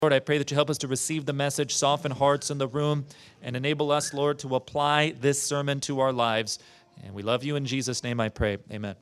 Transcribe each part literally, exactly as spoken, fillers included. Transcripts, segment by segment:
Lord, I pray that you help us to receive the message, soften hearts in the room, and enable us, Lord, to apply this sermon to our lives. And we love you in Jesus' name I pray. Amen.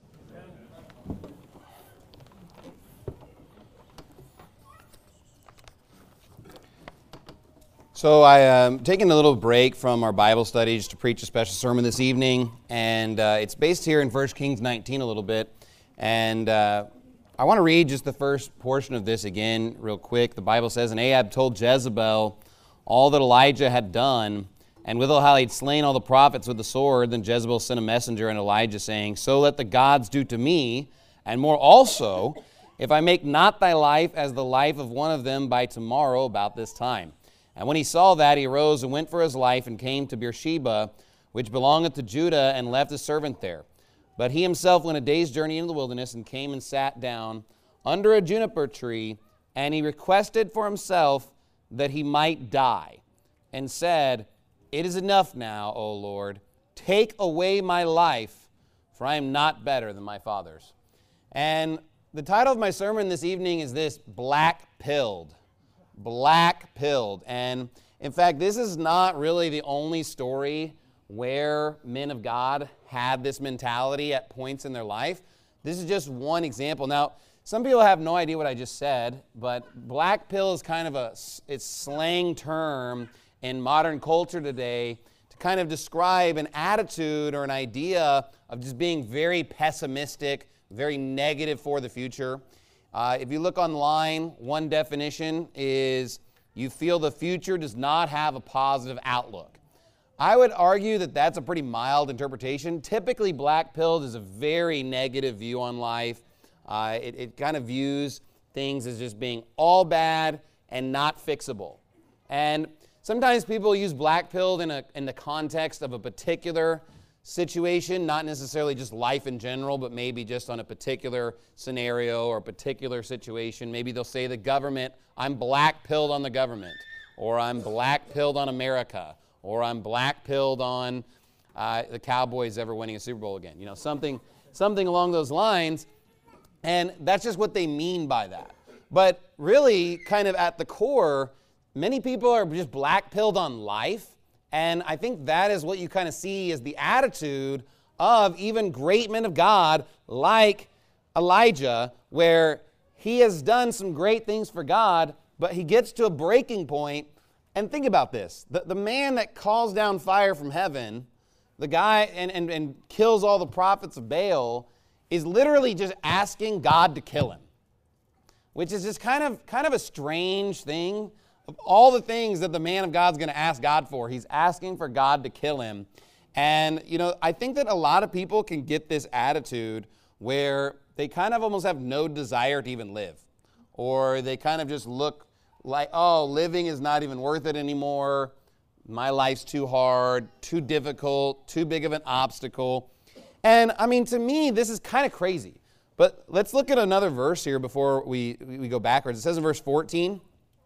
So I am taking a little break from our Bible study just to preach a special sermon this evening, and uh, it's based here in First Kings nineteen a little bit, and uh, I want to read just the first portion of this again real quick. The Bible says, "And Ahab told Jezebel all that Elijah had done, and withal how he'd slain all the prophets with the sword. Then Jezebel sent a messenger unto Elijah, saying, So let the gods do to me, and more also, if I make not thy life as the life of one of them by tomorrow about this time. And when he saw that, he arose and went for his life, and came to Beersheba, which belongeth to Judah, and left his servant there. But he himself went a day's journey into the wilderness, and came and sat down under a juniper tree, and he requested for himself that he might die, and said, It is enough now, O Lord, take away my life, for I am not better than my fathers." And the title of my sermon this evening is this: Black-pilled. Black-pilled. And in fact, this is not really the only story where men of God had this mentality at points in their life. This is just one example. Now, some people have no idea what I just said, but black pill is kind of a it's slang term in modern culture today to kind of describe an attitude or an idea of just being very pessimistic, very negative for the future. Uh, if you look online, one definition is you feel the future does not have a positive outlook. I would argue that that's a pretty mild interpretation. Typically, black-pilled is a very negative view on life. Uh, it, it kind of views things as just being all bad and not fixable. And sometimes people use black-pilled in, a, in the context of a particular situation, not necessarily just life in general, but maybe just on a particular scenario or a particular situation. Maybe they'll say the government, I'm black-pilled on the government, or I'm black-pilled on America, or I'm black-pilled on uh, the Cowboys ever winning a Super Bowl again. You know, something, something along those lines, and that's just what they mean by that. But really, kind of at the core, many people are just black-pilled on life. And I think that is what you kind of see as the attitude of even great men of God like Elijah, where he has done some great things for God, but he gets to a breaking point. And think about this. The, the man that calls down fire from heaven, the guy and, and, and kills all the prophets of Baal, is literally just asking God to kill him, which is just kind of, kind of a strange thing. Of all the things that the man of God's going to ask God for, he's asking for God to kill him. And, you know, I think that a lot of people can get this attitude where they kind of almost have no desire to even live. Or they kind of just look like, oh, living is not even worth it anymore. My life's too hard, too difficult, too big of an obstacle. And, I mean, to me, this is kind of crazy. But let's look at another verse here before we, we go backwards. It says in verse fourteen,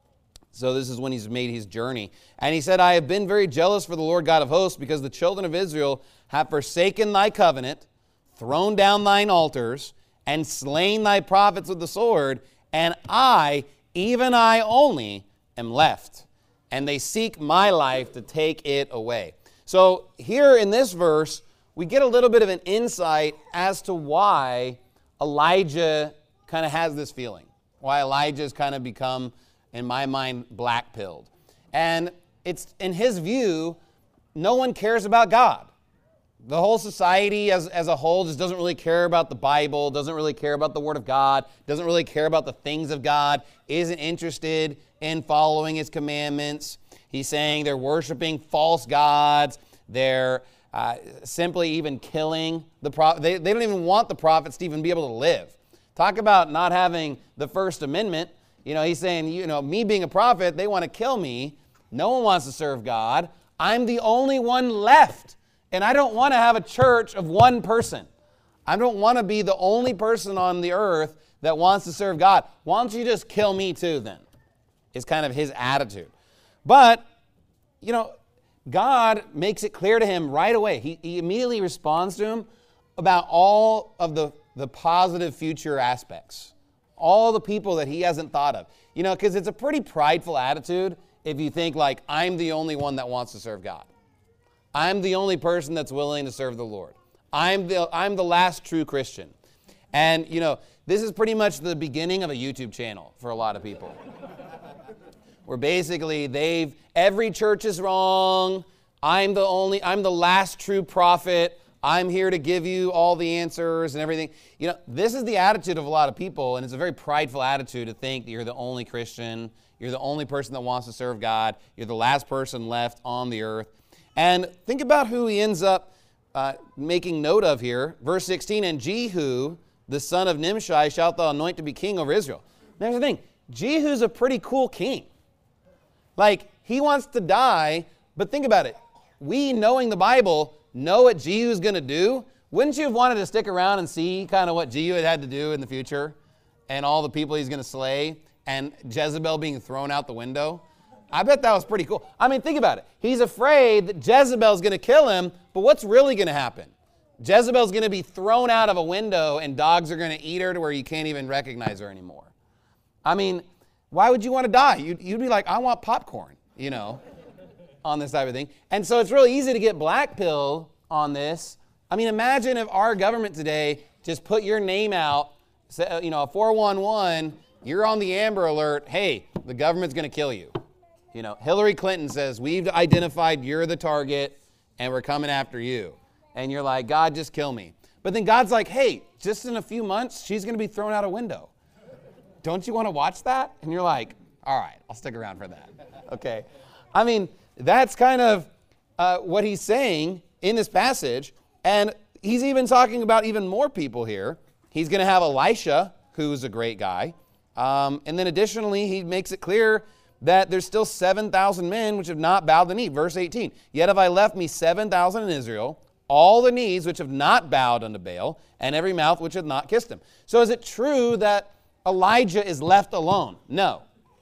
so this is when he's made his journey. And he said, I have been very jealous for the Lord God of hosts, because the children of Israel have forsaken thy covenant, thrown down thine altars, and slain thy prophets with the sword, and I, even I only, am left. And they seek my life to take it away. So here in this verse, we get a little bit of an insight as to why Elijah kind of has this feeling. Why Elijah's kind of become, in my mind, black-pilled. And it's, in his view, no one cares about God. The whole society as, as a whole just doesn't really care about the Bible, doesn't really care about the Word of God, doesn't really care about the things of God, isn't interested in following His commandments. He's saying they're worshiping false gods. They're uh, simply even killing the prophets. They, they don't even want the prophets to even be able to live. Talk about not having the First Amendment. You know, he's saying, you know, me being a prophet, they want to kill me. No one wants to serve God. I'm the only one left. And I don't want to have a church of one person. I don't want to be the only person on the earth that wants to serve God. Why don't you just kill me too then? Is kind of his attitude. But, you know, God makes it clear to him right away. He, he immediately responds to him about all of the, the positive future aspects all the people that he hasn't thought of. You know, because it's a pretty prideful attitude if you think like, I'm the only one that wants to serve God. I'm the only person that's willing to serve the Lord. I'm the, I'm the last true Christian. And, you know, this is pretty much the beginning of a YouTube channel for a lot of people. Where basically they've, every church is wrong. I'm the only, I'm the last true prophet. I'm here to give you all the answers and everything. You know, this is the attitude of a lot of people, and it's a very prideful attitude to think that you're the only Christian, you're the only person that wants to serve God, you're the last person left on the earth. And think about who he ends up uh, making note of here. Verse sixteen, and Jehu, the son of Nimshi, shalt thou anoint to be king over Israel. Now, here's the thing. Jehu's a pretty cool king. Like, he wants to die, but think about it. We, knowing the Bible, know what Jehu's going to do. Wouldn't you have wanted to stick around and see kind of what Jehu had had to do in the future and all the people he's going to slay and Jezebel being thrown out the window? I bet that was pretty cool. I mean, think about it. He's afraid that Jezebel's going to kill him, but what's really going to happen? Jezebel's going to be thrown out of a window and dogs are going to eat her to where you can't even recognize her anymore. I mean, why would you want to die? You'd, you'd be like, I want popcorn, you know, on this type of thing. And so it's really easy to get blackpilled on this. I mean, imagine if our government today just put your name out, you know, four one one, you're on the Amber Alert, hey, the government's going to kill you. You know, Hillary Clinton says, we've identified you're the target and we're coming after you. And you're like, God, just kill me. But then God's like, hey, just in a few months, she's going to be thrown out a window. Don't you want to watch that? And you're like, all right, I'll stick around for that. Okay. I mean, that's kind of uh, what he's saying in this passage. And he's even talking about even more people here. He's going to have Elisha, who's a great guy. Um, and then additionally, he makes it clear that there's still seven thousand men which have not bowed the knee. Verse eighteen, yet have I left me seven thousand in Israel, all the knees which have not bowed unto Baal, and every mouth which hath not kissed him. So is it true that Elijah is left alone? No.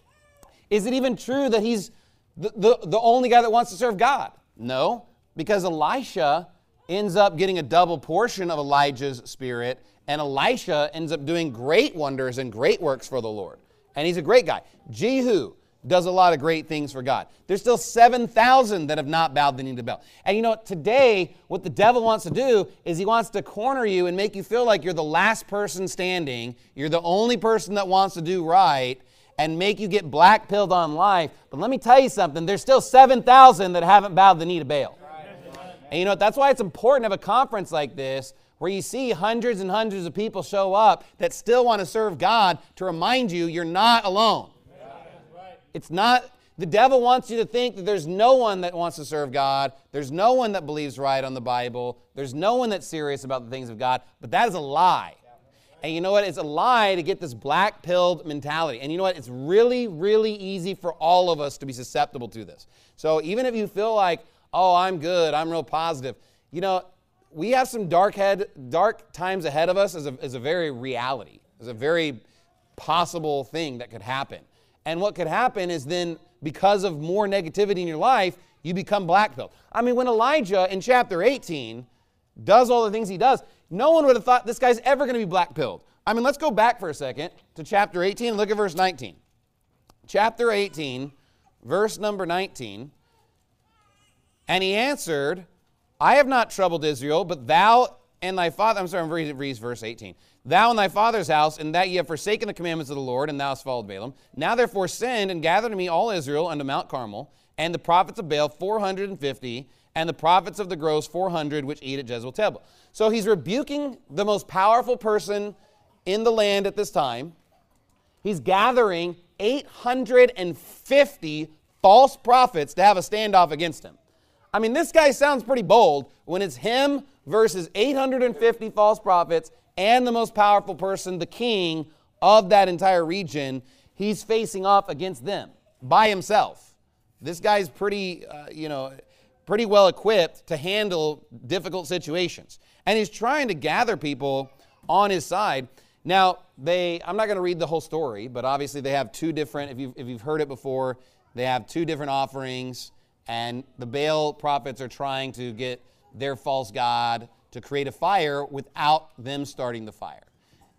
Is it even true that he's the, the, the only guy that wants to serve God? No, because Elisha ends up getting a double portion of Elijah's spirit, and Elisha ends up doing great wonders and great works for the Lord. And he's a great guy. Jehu does a lot of great things for God. There's still seven thousand that have not bowed the knee to Baal. And you know, today, what the devil wants to do is he wants to corner you and make you feel like you're the last person standing, you're the only person that wants to do right, and make you get black-pilled on life. But let me tell you something, there's still seven thousand that haven't bowed the knee to Baal. And you know, that's why it's important to have a conference like this where you see hundreds and hundreds of people show up that still want to serve God to remind you you're not alone. It's not, the devil wants you to think that there's no one that wants to serve God. There's no one that believes right on the Bible. There's no one that's serious about the things of God. But that is a lie. And you know what? It's a lie to get this black-pilled mentality. And you know what? It's really, really easy for all of us to be susceptible to this. So even if you feel like, oh, I'm good, I'm real positive, you know, we have some dark head, dark times ahead of us as a, as a very reality, as a very possible thing that could happen. And what could happen is then, because of more negativity in your life, you become black-pilled. I mean, when Elijah in chapter eighteen does all the things he does, no one would have thought this guy's ever going to be black-pilled. I mean, let's go back for a second to chapter eighteen and look at verse nineteen. Chapter eighteen, verse number nineteen. And he answered, I have not troubled Israel, but thou and thy father, I'm sorry, I'm reading verse eighteen. Thou and thy father's house, and that ye have forsaken the commandments of the Lord, and thou hast followed Balaam. Now therefore send and gather to me all Israel unto Mount Carmel, and the prophets of Baal four hundred and fifty, and the prophets of the groves four hundred, which eat at Jezreel-Tabel. So he's rebuking the most powerful person in the land at this time. He's gathering eight hundred fifty false prophets to have a standoff against him. I mean, this guy sounds pretty bold when it's him versus eight hundred fifty false prophets and the most powerful person, the king of that entire region. He's facing off against them by himself. This guy's pretty, uh, you know, pretty well equipped to handle difficult situations. And he's trying to gather people on his side. Now, they, I'm not going to read the whole story, but obviously they have two different, if you've, if you've heard it before, they have two different offerings, and the Baal prophets are trying to get their false god to create a fire without them starting the fire.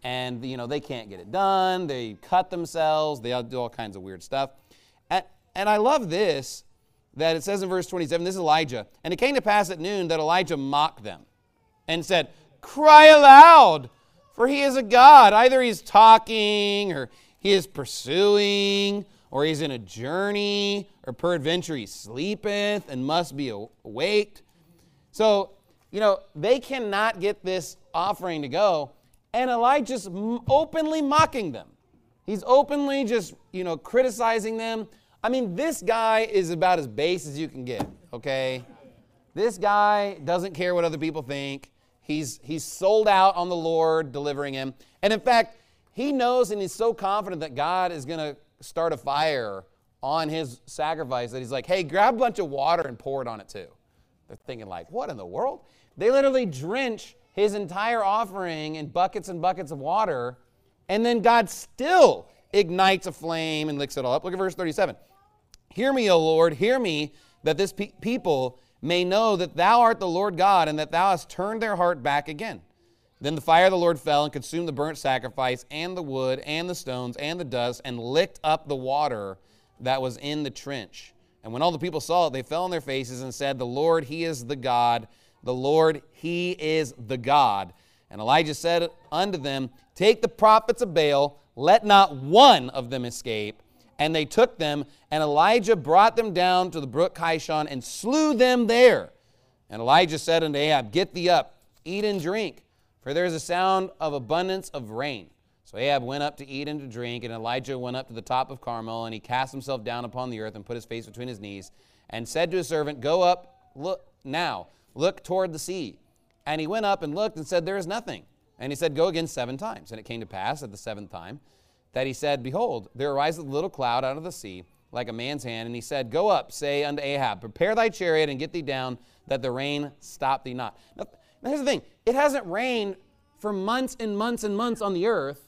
and you know they can't get it done. They cut themselves. They all do all kinds of weird stuff. And, and I love this, that it says in verse twenty-seven, this is Elijah. And it came to pass at noon that Elijah mocked them and said, cry aloud, for he is a god. Either he's talking, or he is pursuing, or he's in a journey, or peradventure he sleepeth and must be awaked. So, you know, they cannot get this offering to go, and Elijah's openly mocking them. He's openly just, you know, criticizing them. I mean, this guy is about as base as you can get, okay? This guy doesn't care what other people think. He's, he's sold out on the Lord delivering him. And in fact, he knows and he's so confident that God is going to start a fire on his sacrifice that he's like, hey, grab a bunch of water and pour it on it too. They're thinking like, what in the world? They literally drench his entire offering in buckets and buckets of water, and then God still ignites a flame and licks it all up. Look at verse thirty-seven. Hear me, O Lord, hear me, that this pe- people may know that thou art the Lord God, and that thou hast turned their heart back again. Then the fire of the Lord fell and consumed the burnt sacrifice and the wood and the stones and the dust and licked up the water that was in the trench. And when all the people saw it, they fell on their faces and said, the Lord, he is the God. The Lord, he is the God. And Elijah said unto them, take the prophets of Baal, let not one of them escape. And they took them, and Elijah brought them down to the brook Kishon and slew them there. And Elijah said unto Ahab, get thee up, eat and drink, for there is a sound of abundance of rain. So Ahab went up to eat and to drink, and Elijah went up to the top of Carmel, and he cast himself down upon the earth and put his face between his knees, and said to his servant, go up, look now, look toward the sea. And he went up and looked and said, there is nothing. And he said, go again seven times. And it came to pass at the seventh time that he said, behold, there ariseth a little cloud out of the sea, like a man's hand. And he said, go up, say unto Ahab, prepare thy chariot and get thee down, that the rain stop thee not. Now, now here's the thing. It hasn't rained for months and months and months on the earth.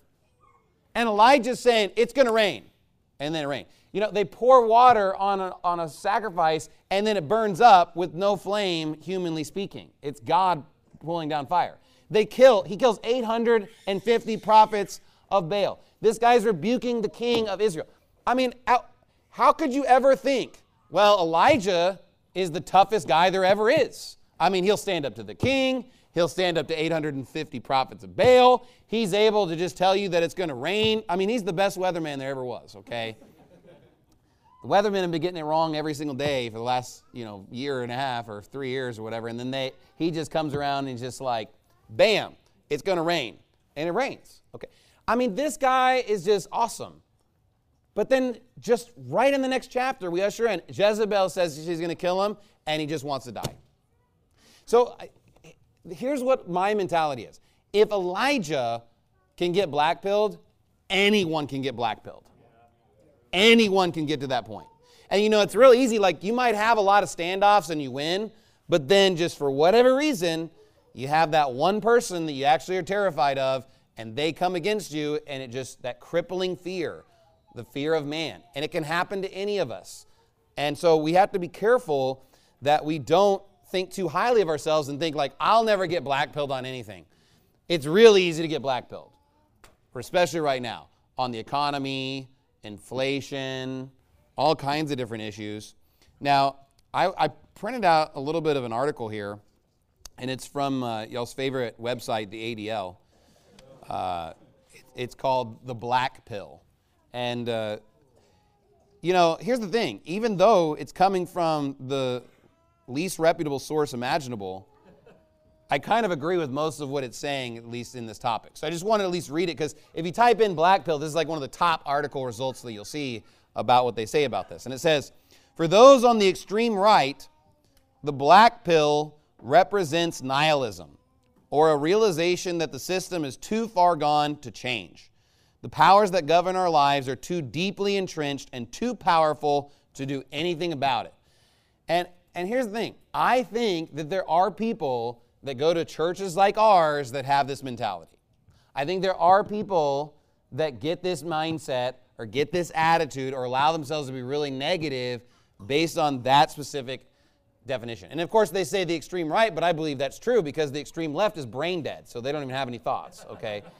And Elijah's saying, it's going to rain. And then it rained. You know, they pour water on a, on a sacrifice, and then it burns up with no flame, humanly speaking. It's God pulling down fire. They kill, he kills eight hundred fifty prophets of Baal. This guy's rebuking the king of Israel. I mean, how, how could you ever think, well, Elijah is the toughest guy there ever is? I mean, he'll stand up to the king. He'll stand up to eight hundred fifty prophets of Baal. He's able to just tell you that it's going to rain. I mean, he's the best weatherman there ever was, okay? The weathermen have been getting it wrong every single day for the last, you know, year and a half or three years or whatever. And then they, he just comes around and he's just like, bam, it's going to rain. And it rains, okay? I mean, this guy is just awesome. But then just right in the next chapter, we usher in, Jezebel says she's going to kill him, and he just wants to die. So here's what my mentality is. If Elijah can get black-pilled, anyone can get black-pilled. Anyone can get to that point. And you know, it's real easy. Like, you might have a lot of standoffs and you win, but then just for whatever reason, you have that one person that you actually are terrified of, and they come against you, and it just, that crippling fear, the fear of man. And it can happen to any of us. And so we have to be careful that we don't think too highly of ourselves and think like, I'll never get black-pilled on anything. It's really easy to get black-pilled, especially right now, on the economy, inflation, all kinds of different issues. Now, I, I printed out a little bit of an article here, and it's from uh, y'all's favorite website, the A D L. Uh, it, it's called The Black Pill. And, uh, you know, here's the thing. Even though it's coming from the least reputable source imaginable, I kind of agree with most of what it's saying, at least in this topic. So I just wanted to at least read it, because if you type in black pill, this is like one of the top article results that you'll see about what they say about this. And it says, for those on the extreme right, the black pill represents nihilism, or a realization that the system is too far gone to change. The powers that govern our lives are too deeply entrenched and too powerful to do anything about it. And, and here's the thing. I think that there are people that go to churches like ours that have this mentality. I think there are people that get this mindset or get this attitude or allow themselves to be really negative based on that specific definition. And of course they say the extreme right, but I believe that's true because the extreme left is brain dead, so they don't even have any thoughts, okay?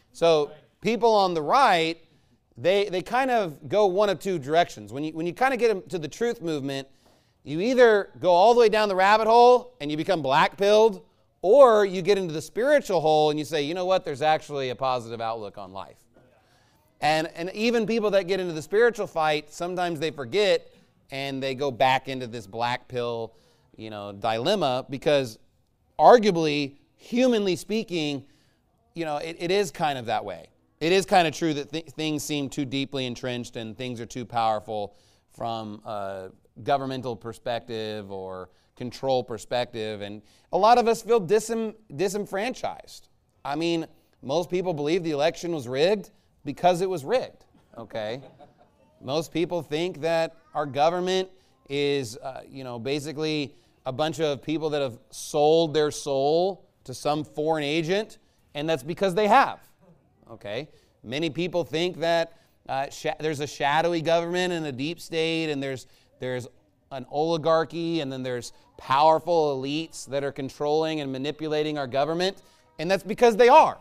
So people on the right, they they kind of go one of two directions. When you when you kind of get them to the truth movement, you either go all the way down the rabbit hole and you become black-pilled, or you get into the spiritual hole and you say, you know what, there's actually a positive outlook on life. And and even people that get into the spiritual fight, sometimes they forget and they go back into this black pill, you know, dilemma, because arguably, humanly speaking, you know, it, it is kind of that way. It is kind of true that th- things seem too deeply entrenched and things are too powerful from a governmental perspective or control perspective. And a lot of us feel disem- disenfranchised. I mean, most people believe the election was rigged because it was rigged, okay? Most people think that our government is, uh, you know, basically a bunch of people that have sold their soul to some foreign agent, and that's because they have, okay? Many people think that uh, sh- there's a shadowy government and a deep state, and there's there's an oligarchy, and then there's powerful elites that are controlling and manipulating our government, and that's because they are.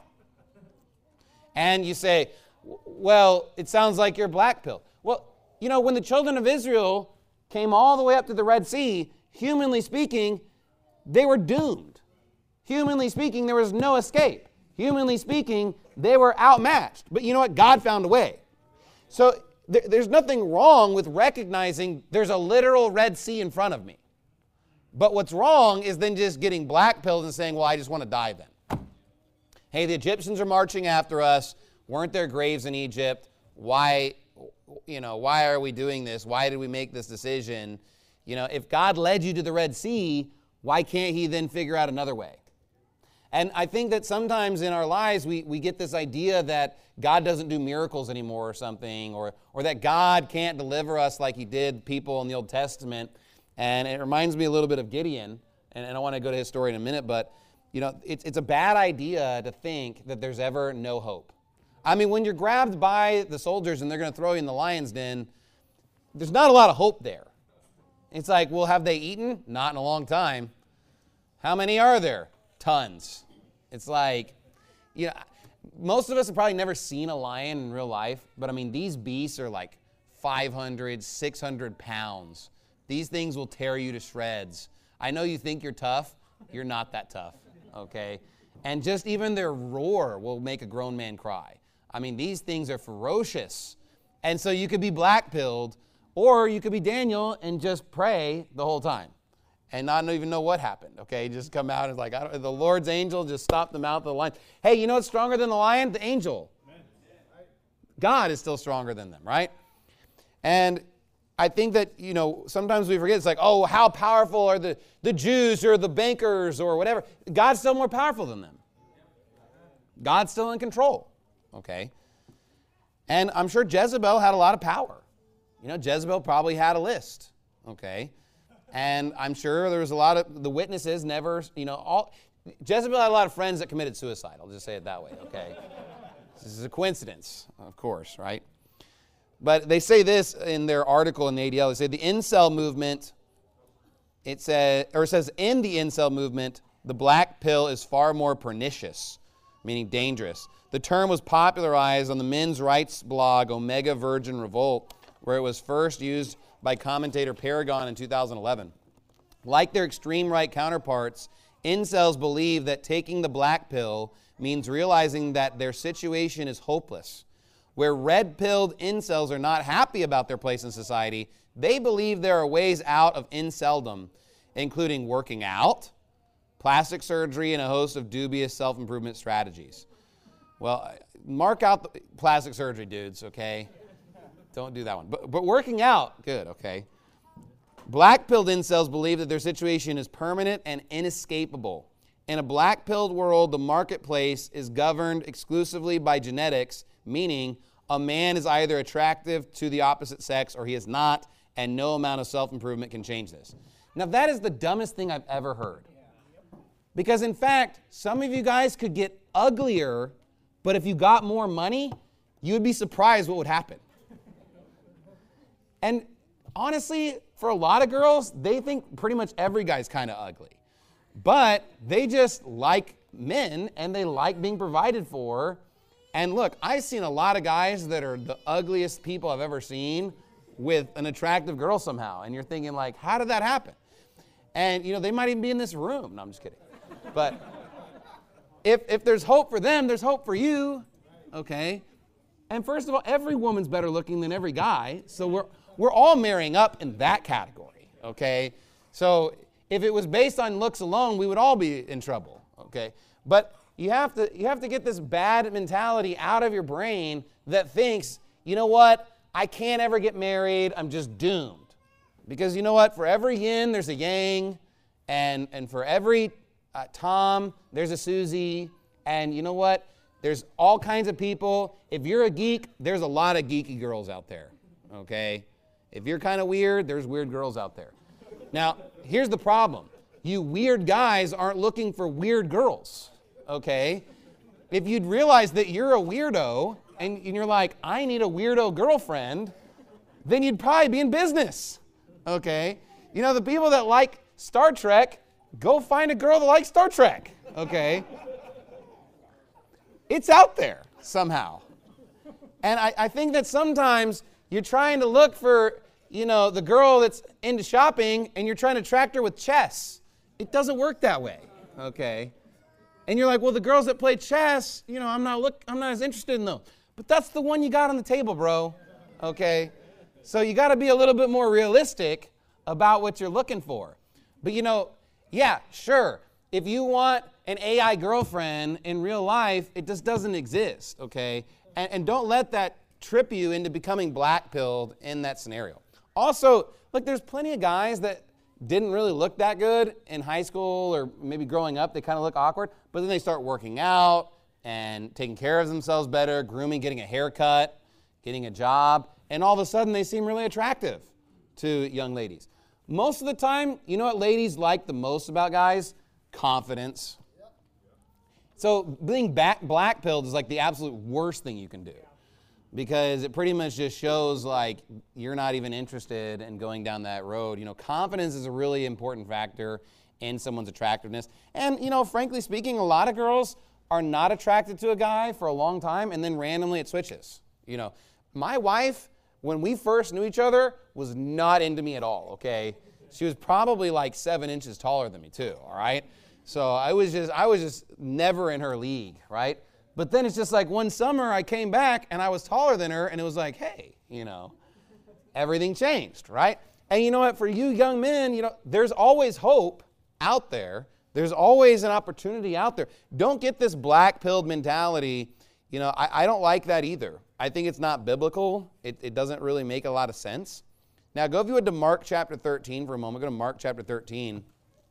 And you say, well, it sounds like you're black-pilled. Well, you know, when the children of Israel came all the way up to the Red Sea, humanly speaking, they were doomed. Humanly speaking, there was no escape. Humanly speaking, they were outmatched. But you know what? God found a way. So th- there's nothing wrong with recognizing there's a literal Red Sea in front of me. But what's wrong is then just getting black-pilled and saying, well, I just want to die then. Hey, the Egyptians are marching after us. Weren't there graves in Egypt? Why, you know, why are we doing this? Why did we make this decision? You know, if God led you to the Red Sea, why can't he then figure out another way? And I think that sometimes in our lives we, we get this idea that God doesn't do miracles anymore or something, or, or that God can't deliver us like he did people in the Old Testament. And it reminds me a little bit of Gideon, and, and I want to go to his story in a minute, but you know, it's, it's a bad idea to think that there's ever no hope. I mean, when you're grabbed by the soldiers and they're going to throw you in the lion's den, there's not a lot of hope there. It's like, well, have they eaten? Not in a long time. How many are there? Tons. It's like, you know, most of us have probably never seen a lion in real life, but I mean, these beasts are like five hundred, six hundred pounds. These things will tear you to shreds. I know you think you're tough. You're not that tough, okay? And just even their roar will make a grown man cry. I mean, these things are ferocious. And so you could be black-pilled, or you could be Daniel and just pray the whole time and not even know what happened, okay? Just come out and like, I don't, the Lord's angel just stopped the mouth of the lion. Hey, you know what's stronger than the lion? The angel. God is still stronger than them, right? And I think that, you know, sometimes we forget, it's like, oh, how powerful are the, the Jews or the bankers or whatever. God's still more powerful than them. God's still in control, okay? And I'm sure Jezebel had a lot of power. You know, Jezebel probably had a list, okay? And I'm sure there was a lot of, the witnesses never, you know, all, Jezebel had a lot of friends that committed suicide. I'll just say it that way, okay? This is a coincidence, of course, right? But they say this in their article in the A D L. They say the incel movement, it says, or it says in the incel movement, the black pill is far more pernicious, meaning dangerous. The term was popularized on the men's rights blog Omega Virgin Revolt, where it was first used by commentator Paragon in two thousand eleven. Like their extreme right counterparts, incels believe that taking the black pill means realizing that their situation is hopeless. Where red-pilled incels are not happy about their place in society, they believe there are ways out of inceldom, including working out, plastic surgery, and a host of dubious self-improvement strategies. Well, mark out the plastic surgery, dudes, okay? Don't do that one. But, but working out, good, okay? Black-pilled incels believe that their situation is permanent and inescapable. In a black-pilled world, the marketplace is governed exclusively by genetics, meaning a man is either attractive to the opposite sex or he is not, and no amount of self-improvement can change this. Now, that is the dumbest thing I've ever heard. Because, in fact, some of you guys could get uglier, but if you got more money, you would be surprised what would happen. And honestly, for a lot of girls, they think pretty much every guy's kind of ugly. But they just like men, and they like being provided for, And look, I've seen a lot of guys that are the ugliest people I've ever seen with an attractive girl somehow. And you're thinking like, how did that happen? And you know, they might even be in this room. No, I'm just kidding. But if, if there's hope for them, there's hope for you, okay? And first of all, every woman's better looking than every guy. So we're, we're all marrying up in that category, okay? So if it was based on looks alone, we would all be in trouble, okay? But you have to, you have to get this bad mentality out of your brain that thinks, you know what, I can't ever get married, I'm just doomed. Because you know what, for every yin, there's a yang, and, and for every uh, Tom, there's a Susie, and you know what, there's all kinds of people. If you're a geek, there's a lot of geeky girls out there, okay? If you're kind of weird, there's weird girls out there. Now, here's the problem. You weird guys aren't looking for weird girls, okay? If you'd realize that you're a weirdo and, and you're like, I need a weirdo girlfriend, then you'd probably be in business, okay? You know, the people that like Star Trek, go find a girl that likes Star Trek, okay? It's out there somehow. And I, I think that sometimes you're trying to look for, you know, the girl that's into shopping and you're trying to attract her with chess. It doesn't work that way, okay? And you're like, well, the girls that play chess, you know, I'm not look, I'm not as interested in those. But that's the one you got on the table, bro, okay? So you got to be a little bit more realistic about what you're looking for. But you know, yeah, sure. If you want an A I girlfriend in real life, it just doesn't exist, okay? And, and don't let that trip you into becoming black-pilled in that scenario. Also, look, there's plenty of guys that didn't really look that good in high school or maybe growing up. They kind of look awkward, but then they start working out and taking care of themselves better, grooming, getting a haircut, getting a job, and all of a sudden they seem really attractive to young ladies. Most of the time, you know what ladies like the most about guys? Confidence. So being back black-pilled is like the absolute worst thing you can do, because it pretty much just shows like you're not even interested in going down that road. You know, confidence is a really important factor in someone's attractiveness. And, you know, frankly speaking, a lot of girls are not attracted to a guy for a long time, and then randomly it switches. You know, my wife, when we first knew each other, was not into me at all, okay? She was probably like seven inches taller than me too, all right? So I was just, I was just never in her league, right? But then it's just like one summer I came back and I was taller than her, and it was like, hey, you know, everything changed, right? And you know what, for you young men, you know, there's always hope out there. There's always an opportunity out there. Don't get this black-pilled mentality. You know, I, I don't like that either. I think it's not biblical. It, it doesn't really make a lot of sense. Now, go if you would to Mark chapter thirteen for a moment. Go to Mark chapter thirteen.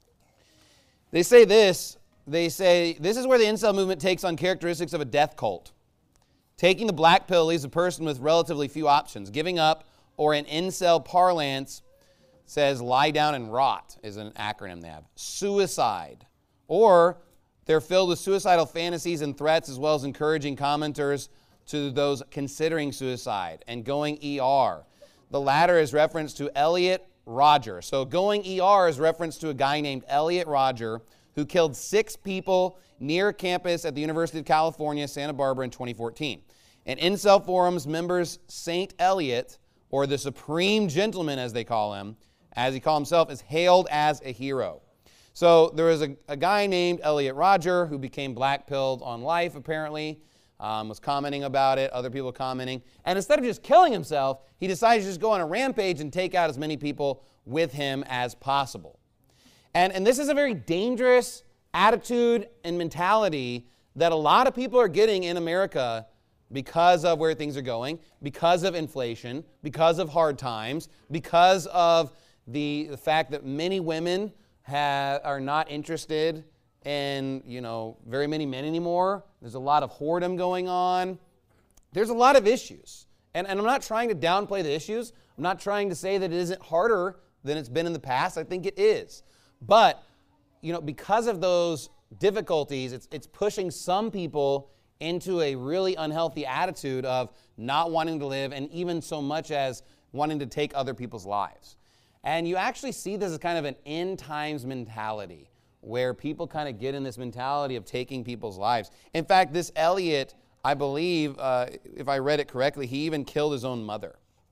They say this. They say, this is where the incel movement takes on characteristics of a death cult. Taking the black pill leaves a person with relatively few options. Giving up, or in incel parlance, says lie down and rot is an acronym they have. Suicide. Or they're filled with suicidal fantasies and threats, as well as encouraging commenters to those considering suicide and going E R. The latter is reference to Elliot Rodger. So going E R is reference to a guy named Elliot Rodger who killed six people near campus at the University of California, Santa Barbara in twenty fourteen. In incel forums, members Saint Elliot, or the Supreme Gentleman as they call him, as he called himself, is hailed as a hero. So there was a, a guy named Elliot Rodger who became black-pilled on life, apparently, um, was commenting about it, other people commenting. And instead of just killing himself, he decided to just go on a rampage and take out as many people with him as possible. And, and this is a very dangerous attitude and mentality that a lot of people are getting in America because of where things are going, because of inflation, because of hard times, because of the, the fact that many women have, are not interested in, you know, very many men anymore. There's a lot of whoredom going on. There's a lot of issues. And, and I'm not trying to downplay the issues. I'm not trying to say that it isn't harder than it's been in the past. I think it is. But, you know, because of those difficulties, it's, it's pushing some people into a really unhealthy attitude of not wanting to live, and even so much as wanting to take other people's lives. And you actually see this as kind of an end times mentality, where people kind of get in this mentality of taking people's lives. In fact, this Elliot I believe, uh, if I read it correctly, he even killed his own mother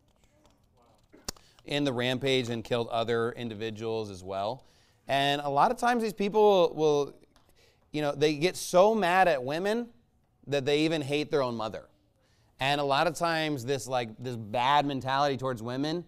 in the rampage and killed other individuals as well. And a lot of times these people will, will, you know, they get so mad at women that they even hate their own mother. And a lot of times this like this bad mentality towards women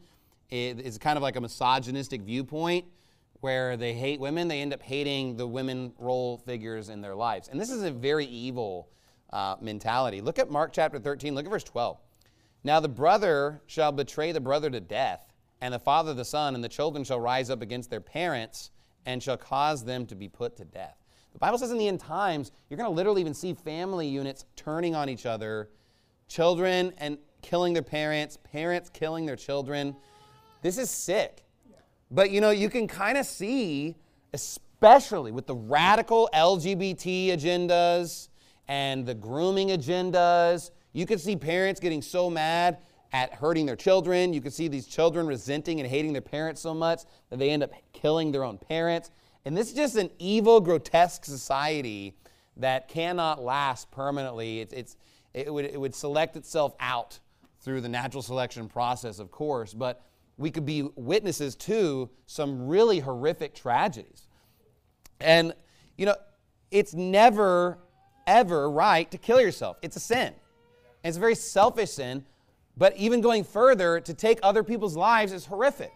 is kind of like a misogynistic viewpoint where they hate women. They end up hating the women role figures in their lives. And this is a very evil uh, mentality. Look at Mark chapter thirteen. Look at verse twelve. Now the brother shall betray the brother to death, and the father the son, and the children shall rise up against their parents and shall cause them to be put to death. The Bible says in the end times, you're going to literally even see family units turning on each other, children and killing their parents, parents killing their children. This is sick. But, you know, you can kind of see, especially with the radical L G B T agendas and the grooming agendas, you can see parents getting so mad at hurting their children. You can see these children resenting and hating their parents so much that they end up killing their own parents. And this is just an evil, grotesque society that cannot last permanently. It's, it's, it, would, it would select itself out through the natural selection process, of course, but we could be witnesses to some really horrific tragedies. And, you know, it's never, ever right to kill yourself. It's a sin. And it's a very selfish sin, but even going further, to take other people's lives is horrific.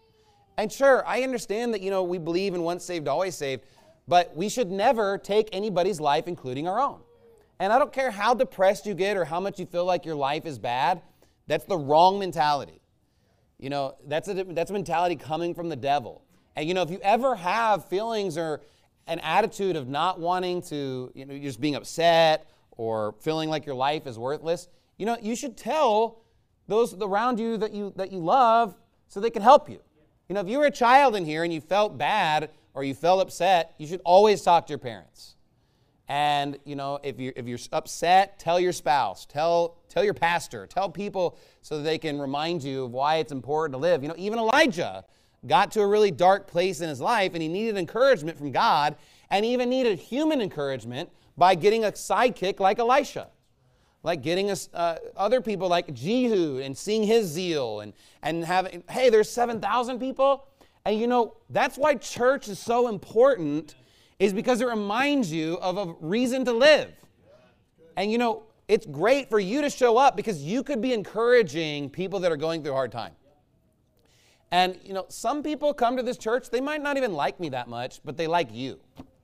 And sure, I understand that, you know, we believe in once saved, always saved, but we should never take anybody's life, including our own. And I don't care how depressed you get or how much you feel like your life is bad, that's the wrong mentality. You know, that's a, that's a mentality coming from the devil. And, you know, if you ever have feelings or an attitude of not wanting to, you know, you're just being upset or feeling like your life is worthless, you know, you should tell those around you that you that you love so they can help you. You know, if you were a child in here and you felt bad or you felt upset, you should always talk to your parents. And, you know, if you're, if you're upset, tell your spouse, tell, tell your pastor, tell people so that they can remind you of why it's important to live. You know, even Elijah got to a really dark place in his life and he needed encouragement from God and he even needed human encouragement by getting a sidekick like Elisha. Like getting us uh, other people like Jehu and seeing his zeal and, and having, hey, there's seven thousand people. And you know, that's why church is so important, is because it reminds you of a reason to live. And you know, it's great for you to show up because you could be encouraging people that are going through a hard time. And you know, some people come to this church, they might not even like me that much, but they like you.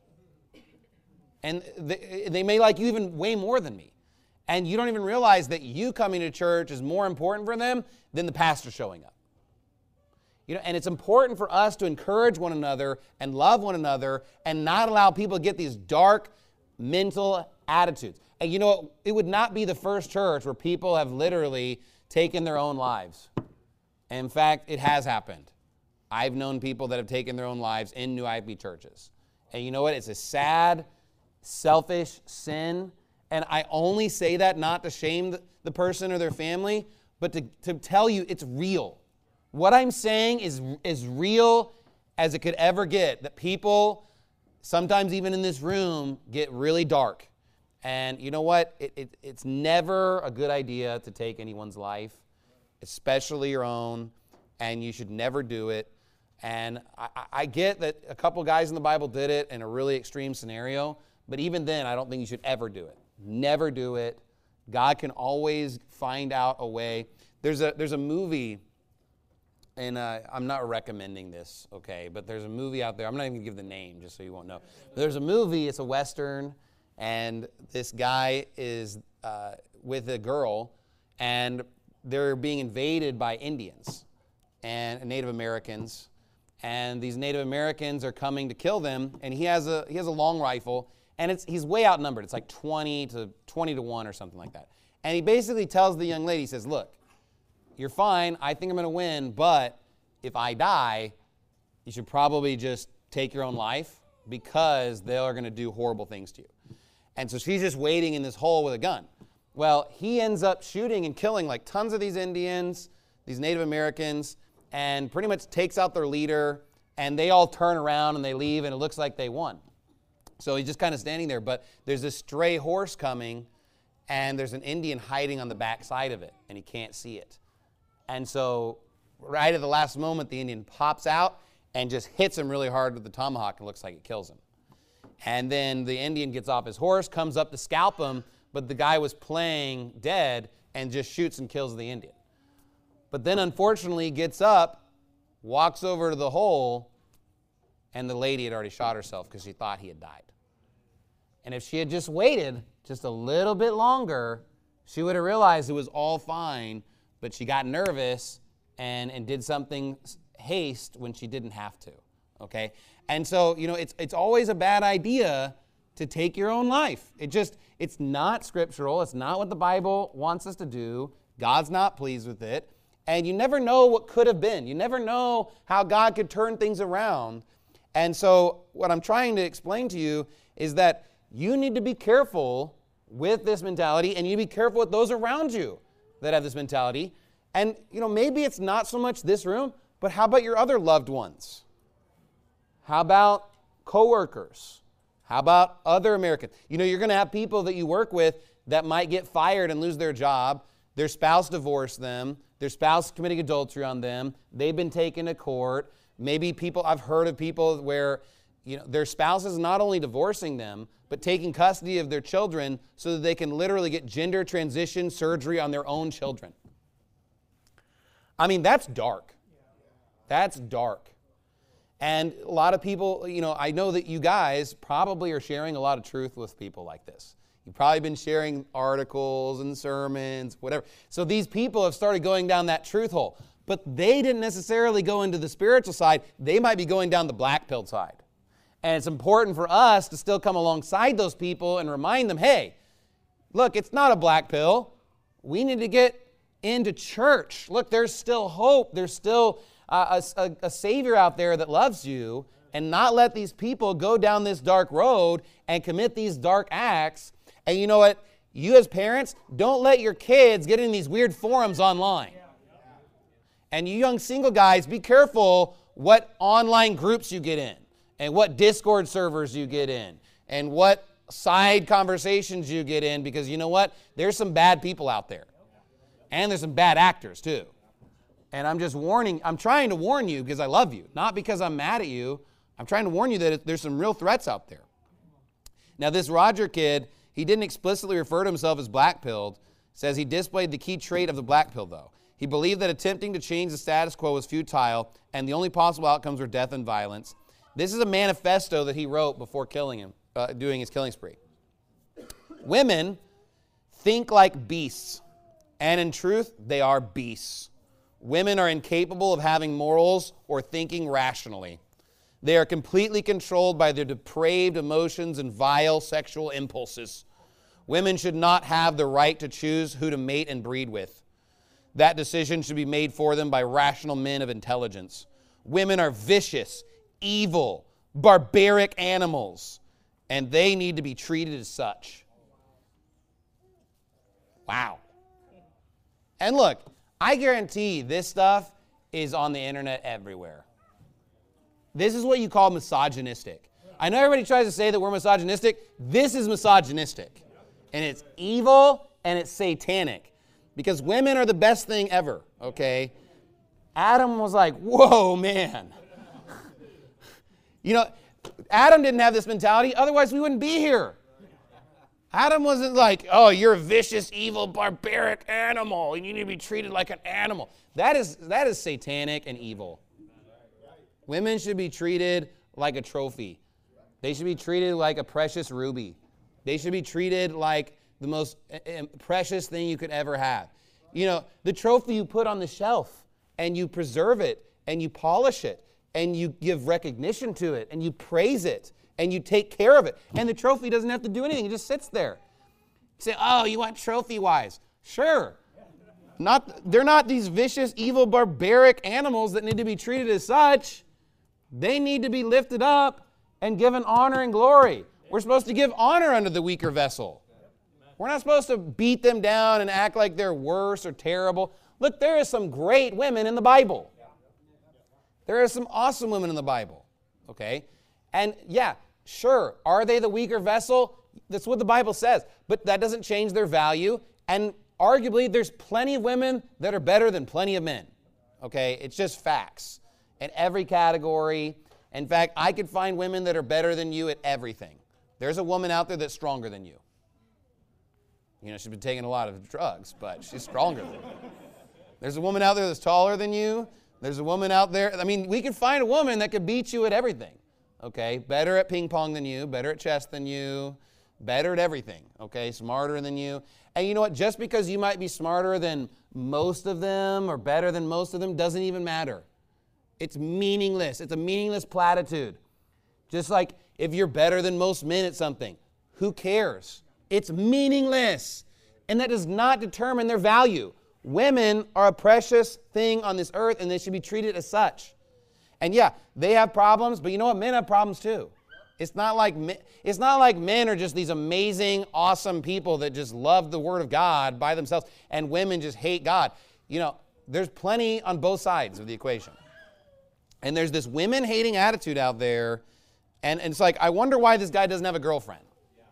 And they, they may like you even way more than me. And you don't even realize that you coming to church is more important for them than the pastor showing up. You know, and it's important for us to encourage one another and love one another and not allow people to get these dark mental attitudes. And you know, it would not be the first church where people have literally taken their own lives. In fact, it has happened. I've known people that have taken their own lives in New I F B churches. And you know what? It's a sad, selfish sin. And I only say that not to shame the, the person or their family, but to, to tell you it's real. What I'm saying is as real as it could ever get, that people, sometimes even in this room, get really dark. And you know what? It, it, it's never a good idea to take anyone's life, especially your own, and you should never do it. And I, I get that a couple guys in the Bible did it in a really extreme scenario, but even then, I don't think you should ever do it. Never do it. God can always find out a way. There's a there's a movie, and uh, I'm not recommending this, okay, but there's a movie out there. I'm not even going to give the name just so you won't know. But there's a movie, it's a Western, and this guy is uh, with a girl, and they're being invaded by Indians and Native Americans, and these Native Americans are coming to kill them, and he has a he has a long rifle. And it's, he's way outnumbered. It's like twenty to one or something like that. And he basically tells the young lady, he says, look, you're fine. I think I'm going to win. But if I die, you should probably just take your own life because they are going to do horrible things to you. And so she's just waiting in this hole with a gun. Well, he ends up shooting and killing like tons of these Indians, these Native Americans, and pretty much takes out their leader. And they all turn around and they leave, and it looks like they won. So he's just kind of standing there, but there's this stray horse coming, and there's an Indian hiding on the back side of it, and he can't see it. And so right at the last moment, the Indian pops out and just hits him really hard with the tomahawk, and looks like it kills him. And then the Indian gets off his horse, comes up to scalp him, but the guy was playing dead and just shoots and kills the Indian. But then unfortunately gets up, walks over to the hole, and the lady had already shot herself because she thought he had died. And if she had just waited just a little bit longer, she would have realized it was all fine, but she got nervous and, and did something haste when she didn't have to, okay? And so, you know, it's it's always a bad idea to take your own life. It just, it's not scriptural. It's not what the Bible wants us to do. God's not pleased with it. And you never know what could have been. You never know how God could turn things around. And so what I'm trying to explain to you is that you need to be careful with this mentality, and you need to be careful with those around you that have this mentality. And, you know, maybe it's not so much this room, but how about your other loved ones? How about coworkers? How about other Americans? You know, you're going to have people that you work with that might get fired and lose their job. Their spouse divorced them. Their spouse committing adultery on them. They've been taken to court. Maybe people, I've heard of people where, you know, their spouse is not only divorcing them, but taking custody of their children so that they can literally get gender transition surgery on their own children. I mean, that's dark. That's dark. And a lot of people, you know, I know that you guys probably are sharing a lot of truth with people like this. You've probably been sharing articles and sermons, whatever. So these people have started going down that truth hole. But they didn't necessarily go into the spiritual side. They might be going down the black pill side. And it's important for us to still come alongside those people and remind them, hey, look, it's not a black pill. We need to get into church. Look, there's still hope. There's still a, a, a Savior out there that loves you, and not let these people go down this dark road and commit these dark acts. And you know what? You as parents, don't let your kids get in these weird forums online. And you young single guys, be careful what online groups you get in, and what Discord servers you get in, and what side conversations you get in, because you know what? There's some bad people out there. And there's some bad actors too. And I'm just warning, I'm trying to warn you because I love you, not because I'm mad at you. I'm trying to warn you that there's some real threats out there. Now this Roger kid, he didn't explicitly refer to himself as black-pilled. Says he displayed the key trait of the black pill though. He believed that attempting to change the status quo was futile, and the only possible outcomes were death and violence. This is a manifesto that he wrote before killing him, uh, doing his killing spree. Women think like beasts, and in truth, they are beasts. Women are incapable of having morals or thinking rationally. They are completely controlled by their depraved emotions and vile sexual impulses. Women should not have the right to choose who to mate and breed with. That decision should be made for them by rational men of intelligence. Women are vicious, evil, barbaric animals, and they need to be treated as such. Wow. And look, I guarantee this stuff is on the internet everywhere. This is what you call misogynistic. I know everybody tries to say that we're misogynistic. This is misogynistic. And it's evil and it's satanic. Because women are the best thing ever, okay? Adam was like, whoa, man. You know, Adam didn't have this mentality, otherwise we wouldn't be here. Adam wasn't like, oh, you're a vicious, evil, barbaric animal, and you need to be treated like an animal. That is, that is satanic and evil. Women should be treated like a trophy. They should be treated like a precious ruby. They should be treated like the most precious thing you could ever have. You know, the trophy you put on the shelf, and you preserve it, and you polish it, and you give recognition to it, and you praise it, and you take care of it. And the trophy doesn't have to do anything. It just sits there. You say, oh, you want trophy-wise? Sure. Not, they're not these vicious, evil, barbaric animals that need to be treated as such. They need to be lifted up and given honor and glory. We're supposed to give honor unto the weaker vessel. We're not supposed to beat them down and act like they're worse or terrible. Look, there are some great women in the Bible. There are some awesome women in the Bible, okay? And yeah, sure, are they the weaker vessel? That's what the Bible says. But that doesn't change their value. And arguably, there's plenty of women that are better than plenty of men. Okay? It's just facts. In every category. In fact, I could find women that are better than you at everything. There's a woman out there that's stronger than you. You know, she's been taking a lot of drugs, but she's stronger than you. There's a woman out there that's taller than you. There's a woman out there. I mean, we could find a woman that could beat you at everything. Okay? Better at ping pong than you. Better at chess than you. Better at everything. Okay? Smarter than you. And you know what? Just because you might be smarter than most of them or better than most of them doesn't even matter. It's meaningless. It's a meaningless platitude. Just like if you're better than most men at something, who cares? It's meaningless. And that does not determine their value. Women are a precious thing on this earth, and they should be treated as such. And yeah, they have problems, but you know what? Men have problems too. It's not like it's not like men are just these amazing, awesome people that just love the Word of God by themselves, and women just hate God. You know, there's plenty on both sides of the equation. And there's this women-hating attitude out there, and, and it's like, I wonder why this guy doesn't have a girlfriend.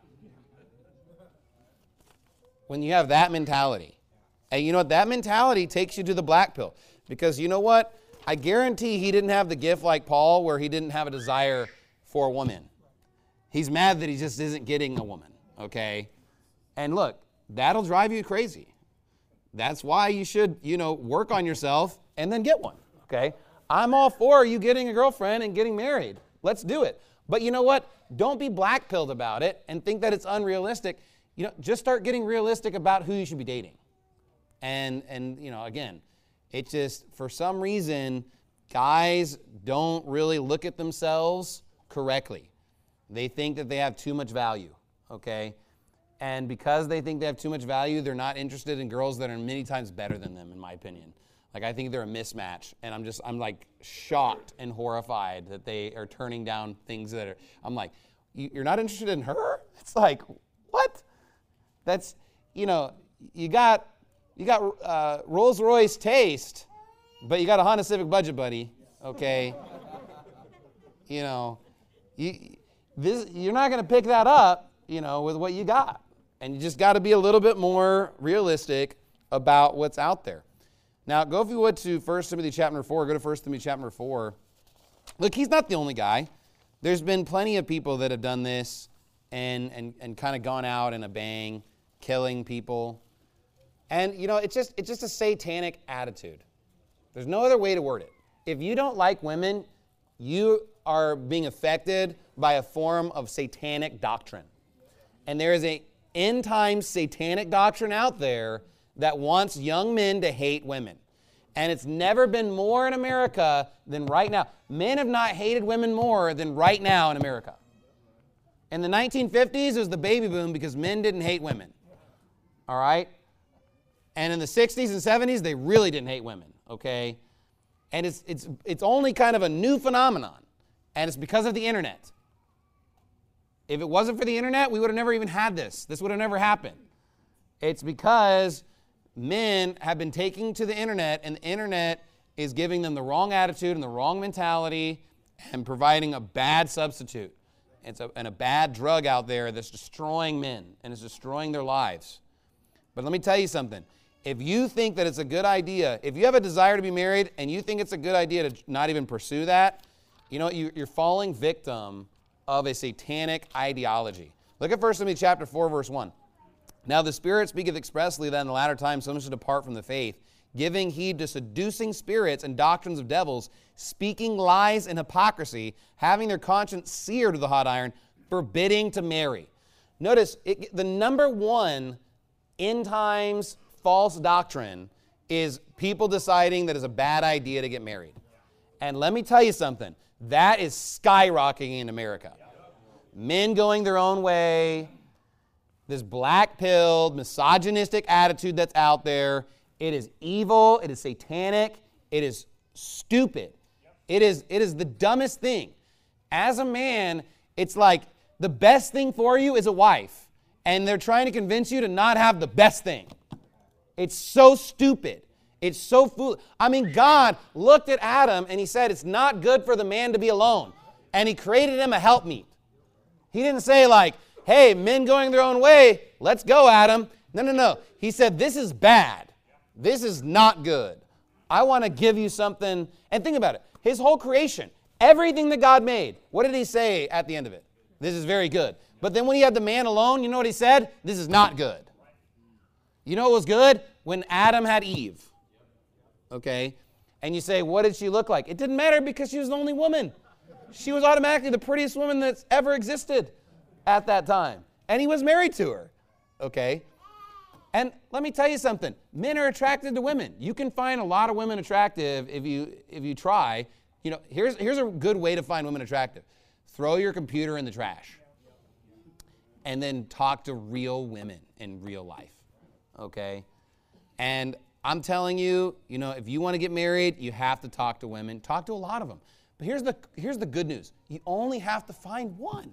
When you have that mentality. And you know what? That mentality takes you to the black pill. Because you know what? I guarantee he didn't have the gift like Paul where he didn't have a desire for a woman. He's mad that he just isn't getting a woman, okay? And look, that'll drive you crazy. That's why you should, you know, work on yourself and then get one, okay? I'm all for you getting a girlfriend and getting married. Let's do it. But you know what? Don't be black-pilled about it and think that it's unrealistic. You know, just start getting realistic about who you should be dating. And, and you know, again, it just, for some reason, guys don't really look at themselves correctly. They think that they have too much value, okay? And because they think they have too much value, they're not interested in girls that are many times better than them, in my opinion. Like, I think they're a mismatch, and I'm just, I'm like shocked and horrified that they are turning down things that are, I'm like, you're not interested in her? It's like, what? That's, you know, you got, you got uh, Rolls-Royce taste, but you got a Honda Civic budget, buddy, okay? You know, you, this, you're not going to pick that up, you know, with what you got. And you just got to be a little bit more realistic about what's out there. Now, go if you would to First Timothy chapter four. Go to First Timothy chapter four. Look, he's not the only guy. There's been plenty of people that have done this and, and, and kind of gone out in a bang, killing people. And, you know, it's just, it's just a satanic attitude. There's no other way to word it. If you don't like women, you are being affected by a form of satanic doctrine. And there is a end-time satanic doctrine out there that wants young men to hate women. And it's never been more in America than right now. Men have not hated women more than right now in America. In the nineteen fifties, it was the baby boom because men didn't hate women. All right? And in the sixties and seventies, they really didn't hate women, okay? And it's, it's, it's only kind of a new phenomenon, and it's because of the internet. If it wasn't for the internet, we would have never even had this. This would have never happened. It's because men have been taking to the internet, and the internet is giving them the wrong attitude and the wrong mentality and providing a bad substitute. It's a, and a bad drug out there that's destroying men and is destroying their lives. But let me tell you something. If you think that it's a good idea, if you have a desire to be married and you think it's a good idea to not even pursue that, you know, you, you're falling victim of a satanic ideology. Look at First Timothy chapter four, verse one. Now the Spirit speaketh expressly that in the latter times some should depart from the faith, giving heed to seducing spirits and doctrines of devils, speaking lies and hypocrisy, having their conscience seared with a hot iron, forbidding to marry. Notice, it, the number one end times false doctrine is people deciding that it's a bad idea to get married. And let me tell you something, that is skyrocketing in America. Men going their own way, this black-pilled, misogynistic attitude that's out there, it is evil, it is satanic, it is stupid. It is, it is the dumbest thing. As a man, it's like the best thing for you is a wife, and they're trying to convince you to not have the best thing. It's so stupid. It's so foolish. I mean, God looked at Adam and he said, it's not good for the man to be alone. And he created him a helpmeet. He didn't say like, hey, men going their own way, let's go, Adam. No, no, no. He said, this is bad. This is not good. I want to give you something. And think about it. His whole creation, everything that God made, what did he say at the end of it? This is very good. But then when he had the man alone, you know what he said? This is not good. You know what was good? When Adam had Eve. Okay? And you say, what did she look like? It didn't matter because she was the only woman. She was automatically the prettiest woman that's ever existed at that time. And he was married to her. Okay? And let me tell you something. Men are attracted to women. You can find a lot of women attractive if you if you try. You know, here's here's a good way to find women attractive. Throw your computer in the trash. And then talk to real women in real life. Okay? And I'm telling you, you know, if you want to get married, you have to talk to women. Talk to a lot of them. But here's the here's the good news. You only have to find one.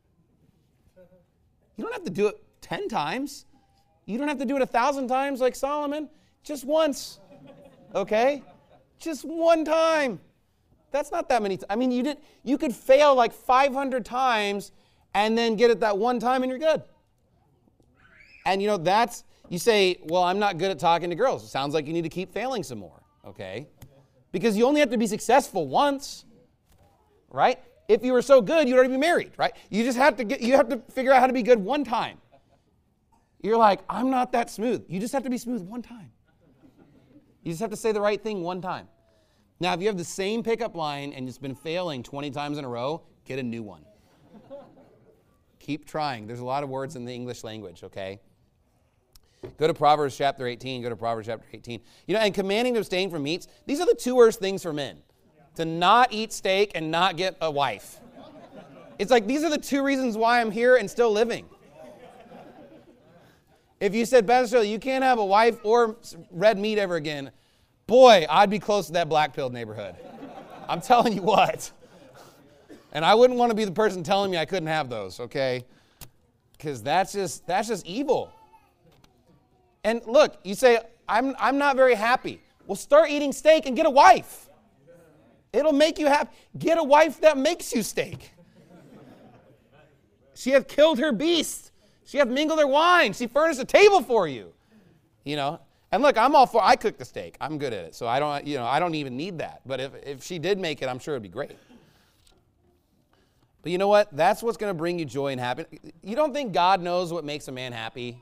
You don't have to do it ten times. You don't have to do it a thousand times like Solomon. Just once. Okay? Just one time. That's not that many times. I mean, you did you could fail like five hundred times and then get it that one time and you're good. And you know, that's, you say, well, I'm not good at talking to girls. It sounds like you need to keep failing some more. Okay? Because you only have to be successful once. Right? If you were so good, you'd already be married, right? You just have to get you have to figure out how to be good one time. You're like, I'm not that smooth. You just have to be smooth one time. You just have to say the right thing one time. Now, if you have the same pickup line and it's been failing twenty times in a row, get a new one. Keep trying. There's a lot of words in the English language, okay? Go to Proverbs chapter eighteen. Go to Proverbs chapter eighteen. You know, and commanding to abstain from meats, these are the two worst things for men. To not eat steak and not get a wife. It's like, these are the two reasons why I'm here and still living. If you said, Pastor Shirley, you can't have a wife or red meat ever again, boy, I'd be close to that black-pilled neighborhood. I'm telling you what. And I wouldn't want to be the person telling me I couldn't have those, okay? Because that's just that's just evil. And look, you say, I'm I'm not very happy. Well, start eating steak and get a wife. It'll make you happy. Get a wife that makes you steak. She hath killed her beast. She hath mingled her wine. She furnished a table for you. You know, and look, I'm all for, I cook the steak. I'm good at it. So I don't, you know, I don't even need that. But if, if she did make it, I'm sure it'd be great. But you know what? That's what's going to bring you joy and happiness. You don't think God knows what makes a man happy?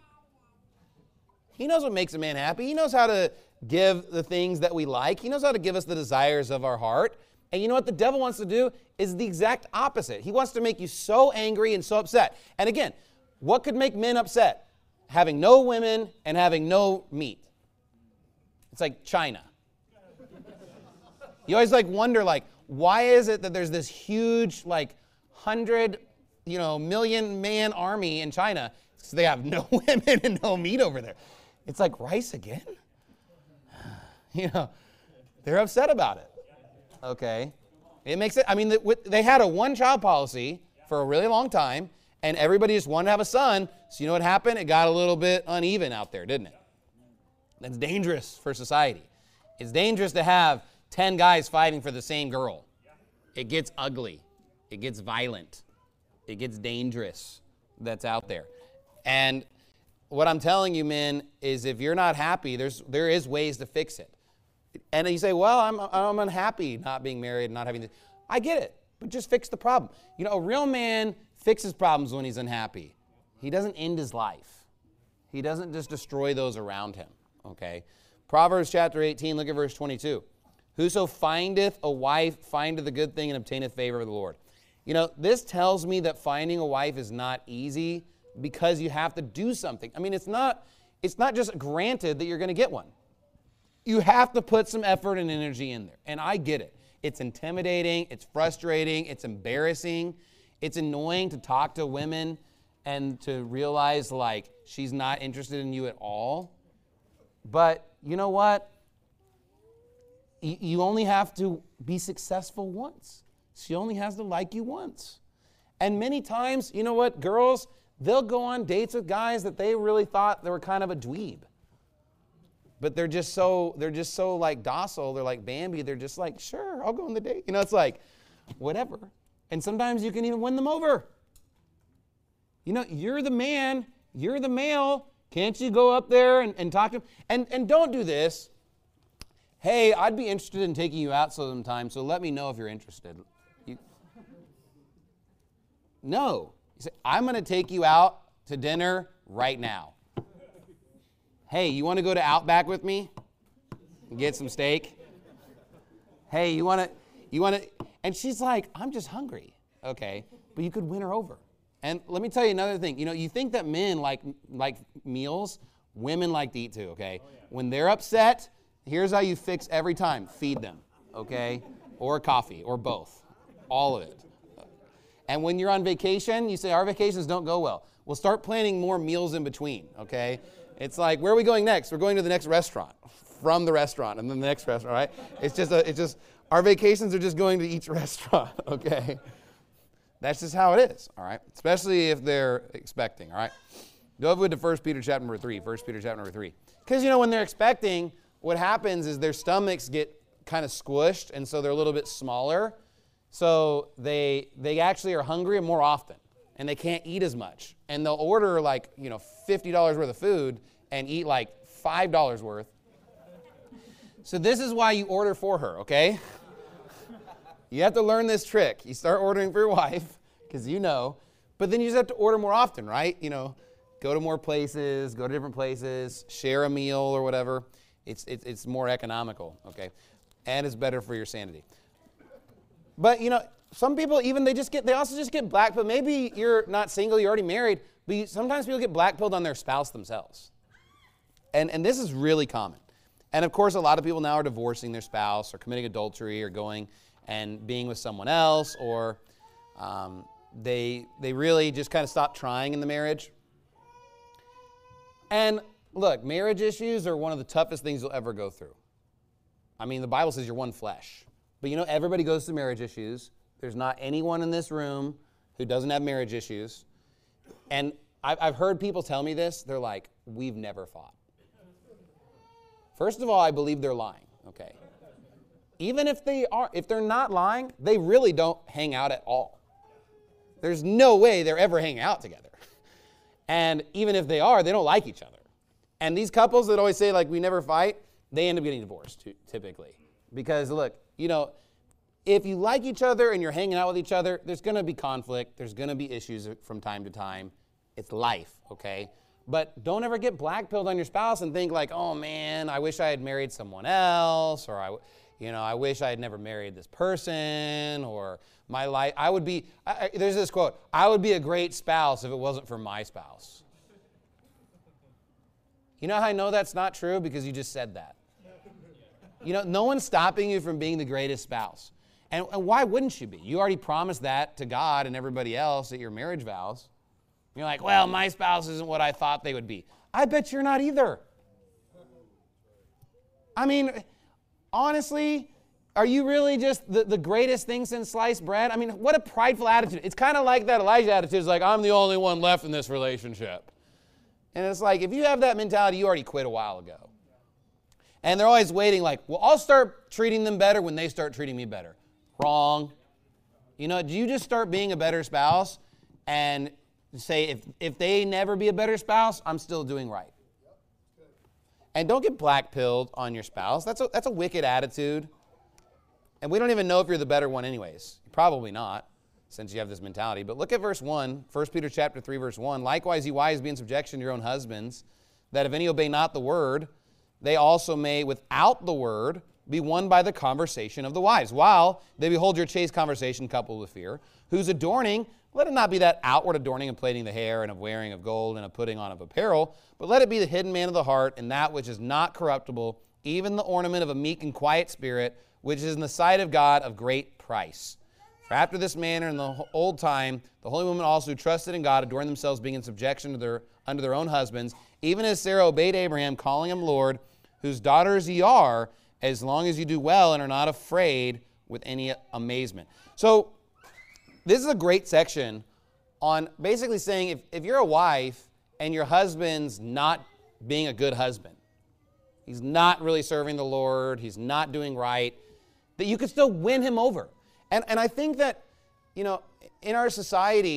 He knows what makes a man happy. He knows how to give the things that we like. He knows how to give us the desires of our heart. And you know what the devil wants to do is the exact opposite. He wants to make you so angry and so upset. And again, what could make men upset? Having no women and having no meat. It's like China. You always like wonder, like, why is it that there's this huge, like, hundred, you know, million man army in China? So they have no women and no meat over there. It's like, rice again? You know, they're upset about it. Okay. It makes it, I mean, they had a one-child policy for a really long time, and everybody just wanted to have a son. So you know what happened? It got a little bit uneven out there, didn't it? That's dangerous for society. It's dangerous to have ten guys fighting for the same girl. It gets ugly. It gets violent. It gets dangerous. That's out there. And what I'm telling you, men, is if you're not happy, there's there is ways to fix it. And you say, well, I'm I'm unhappy not being married and not having this. I get it, but just fix the problem. You know, a real man fixes problems when he's unhappy. He doesn't end his life. He doesn't just destroy those around him, okay? Proverbs chapter eighteen, look at verse twenty-two. Whoso findeth a wife findeth a good thing and obtaineth favor of the Lord. You know, this tells me that finding a wife is not easy because you have to do something. I mean, it's not, it's not just granted that you're going to get one. You have to put some effort and energy in there. And I get it. It's intimidating. It's frustrating. It's embarrassing. It's annoying to talk to women and to realize, like, she's not interested in you at all. But you know what? You, you only have to be successful once. She only has to like you once. And many times, you know what, girls, they'll go on dates with guys that they really thought they were kind of a dweeb. But they're just so, they're just so like docile. They're like Bambi. They're just like, sure, I'll go on the date. You know, it's like, whatever. And sometimes you can even win them over. You know, you're the man, you're the male. Can't you go up there and, and talk to him? And, and don't do this. Hey, I'd be interested in taking you out sometime, so let me know if you're interested. You, no. You say, I'm going to take you out to dinner right now. Hey, you want to go to Outback with me and get some steak? Hey, you want to, you want to, and she's like, I'm just hungry. Okay, but you could win her over. And let me tell you another thing. You know, you think that men like like meals, women like to eat too, okay? Oh, yeah. When they're upset, here's how you fix every time. Feed them, okay? Or coffee, or both. All of it. And when you're on vacation, you say, our vacations don't go well. We'll start planning more meals in between, okay? It's like, where are we going next? We're going to the next restaurant. From the restaurant, and then the next restaurant, right? It's just, a, it's just, our vacations are just going to each restaurant, okay? That's just how it is, all right? Especially if they're expecting, all right? Go over to First Peter chapter number three. First Peter chapter number three. Because, you know, when they're expecting, what happens is their stomachs get kind of squished, and so they're a little bit smaller. So they they actually are hungry more often, and they can't eat as much. And they'll order like, you know, fifty dollars worth of food and eat like five dollars worth. So this is why you order for her, okay? You have to learn this trick. You start ordering for your wife, because you know, but then you just have to order more often, right? You know, go to more places, go to different places, share a meal or whatever. It's, it's, it's more economical, okay? And it's better for your sanity. But, you know, some people even, they just get, they also just get blackpilled. Maybe you're not single, you're already married, but you, sometimes people get blackpilled on their spouse themselves. And, and this is really common. And, of course, a lot of people now are divorcing their spouse or committing adultery or going and being with someone else, or um, they they really just kind of stop trying in the marriage. And look, marriage issues are one of the toughest things you'll ever go through. I mean, the Bible says you're one flesh. But you know, everybody goes through marriage issues. There's not anyone in this room who doesn't have marriage issues. And I've, I've heard people tell me this. They're like, we've never fought. First of all, I believe they're lying, okay? Even if they are, if they're not lying, they really don't hang out at all. There's no way they're ever hanging out together. And even if they are, they don't like each other. And these couples that always say, like, we never fight, they end up getting divorced, typically. Because, look, you know, if you like each other and you're hanging out with each other, there's going to be conflict. There's going to be issues from time to time. It's life, okay? But don't ever get blackpilled on your spouse and think like, oh, man, I wish I had married someone else, or I... You know, I wish I had never married this person, or my life, I would be, I, there's this quote, I would be a great spouse if it wasn't for my spouse. You know how I know that's not true? Because you just said that. You know, no one's stopping you from being the greatest spouse. And, and why wouldn't you be? You already promised that to God and everybody else at your marriage vows. You're like, well, my spouse isn't what I thought they would be. I bet you're not either. I mean... Honestly, are you really just the, the greatest thing since sliced bread? I mean, what a prideful attitude. It's kind of like that Elijah attitude. It's like, I'm the only one left in this relationship. And it's like, if you have that mentality, you already quit a while ago. And they're always waiting like, well, I'll start treating them better when they start treating me better. Wrong. You know, do you just start being a better spouse and say, if, if they never be a better spouse, I'm still doing right. And don't get black-pilled on your spouse. That's a, that's a wicked attitude. And we don't even know if you're the better one anyways. Probably not, since you have this mentality. But look at verse one, First Peter chapter three, verse one. Likewise, ye wives, be in subjection to your own husbands, that if any obey not the word, they also may, without the word, be won by the conversation of the wives, while they behold your chaste conversation coupled with fear, whose adorning, let it not be that outward adorning of plaiting the hair and of wearing of gold and of putting on of apparel, but let it be the hidden man of the heart and that which is not corruptible, even the ornament of a meek and quiet spirit, which is in the sight of God of great price. For after this manner in the old time, the holy women also who trusted in God adorned themselves, being in subjection to their, unto their own husbands, even as Sarah obeyed Abraham, calling him Lord, whose daughters ye are, as long as you do well and are not afraid with any amazement. So, this is a great section on basically saying if, if you're a wife and your husband's not being a good husband, he's not really serving the Lord, he's not doing right, that you could still win him over. And, and I think that, you know, in our society,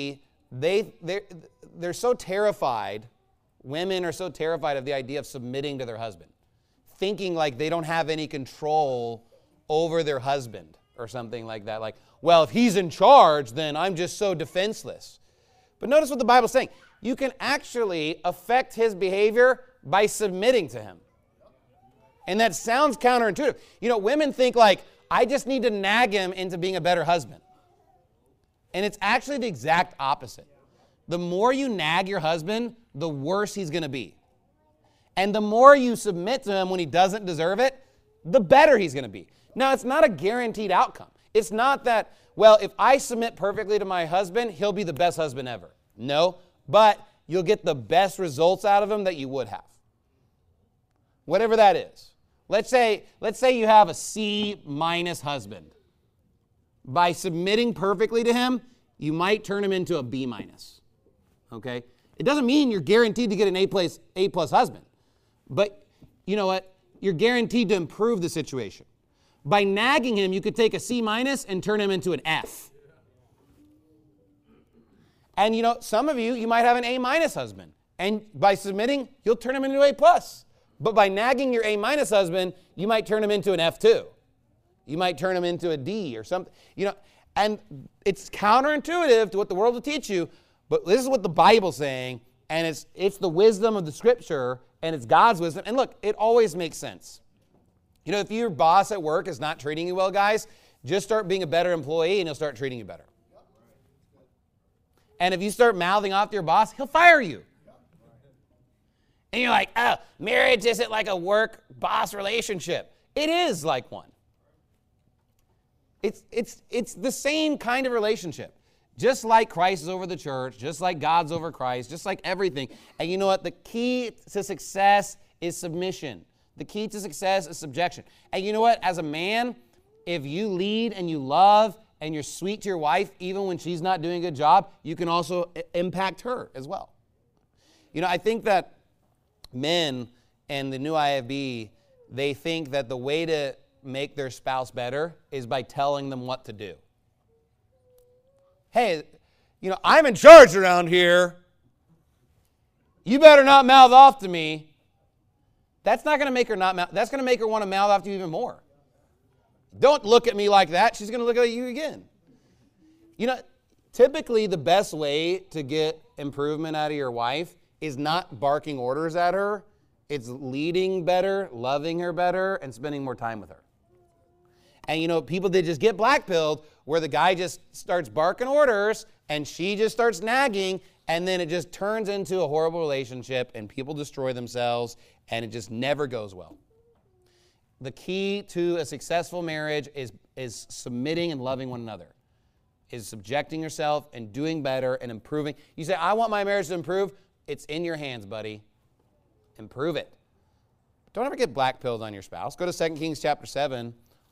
they, they're, they're so terrified, women are so terrified of the idea of submitting to their husband, thinking like they don't have any control over their husband or something like that. Like, well, if he's in charge, then I'm just so defenseless. But notice what the Bible's saying. You can actually affect his behavior by submitting to him. And that sounds counterintuitive. You know, women think like, I just need to nag him into being a better husband. And it's actually the exact opposite. The more you nag your husband, the worse he's going to be. And the more you submit to him when he doesn't deserve it, the better he's going to be. Now, it's not a guaranteed outcome. It's not that, well, if I submit perfectly to my husband, he'll be the best husband ever. No, but you'll get the best results out of him that you would have. Whatever that is. Let's say, let's say you have a C minus husband. By submitting perfectly to him, you might turn him into a B minus. Okay? It doesn't mean you're guaranteed to get an A plus, A plus husband. But you know what? You're guaranteed to improve the situation. By nagging him, you could take a C minus and turn him into an F. And you know, some of you, you might have an A minus husband. And by submitting, you'll turn him into A plus. But by nagging your A minus husband, you might turn him into an F two. You might turn him into a D or something. You know, and it's counterintuitive to what the world will teach you, but this is what the Bible's saying, and it's it's the wisdom of the Scripture, and it's God's wisdom. And look, it always makes sense. You know, if your boss at work is not treating you well, guys, just start being a better employee, and he'll start treating you better. And if you start mouthing off to your boss, he'll fire you. And you're like, oh, marriage isn't like a work-boss relationship. It is like one. It's, it's, it's the same kind of relationship. Just like Christ is over the church, just like God's over Christ, just like everything. And you know what? The key to success is submission. The key to success is subjection. And you know what? As a man, if you lead and you love and you're sweet to your wife, even when she's not doing a good job, you can also impact her as well. You know, I think that men and the new I F B, they think that the way to make their spouse better is by telling them what to do. Hey, you know, I'm in charge around here. You better not mouth off to me. That's not going to make her not mouth. That's going to make her want to mouth off to you even more. Don't look at me like that. She's going to look at you again. You know, typically the best way to get improvement out of your wife is not barking orders at her. It's leading better, loving her better, and spending more time with her. And you know, people, they just get black-pilled where the guy just starts barking orders and she just starts nagging, and then it just turns into a horrible relationship and people destroy themselves and it just never goes well. The key to a successful marriage is, is submitting and loving one another, is subjecting yourself and doing better and improving. You say, I want my marriage to improve. It's in your hands, buddy. Improve it. Don't ever get black-pilled on your spouse. Go to Second Kings chapter seven.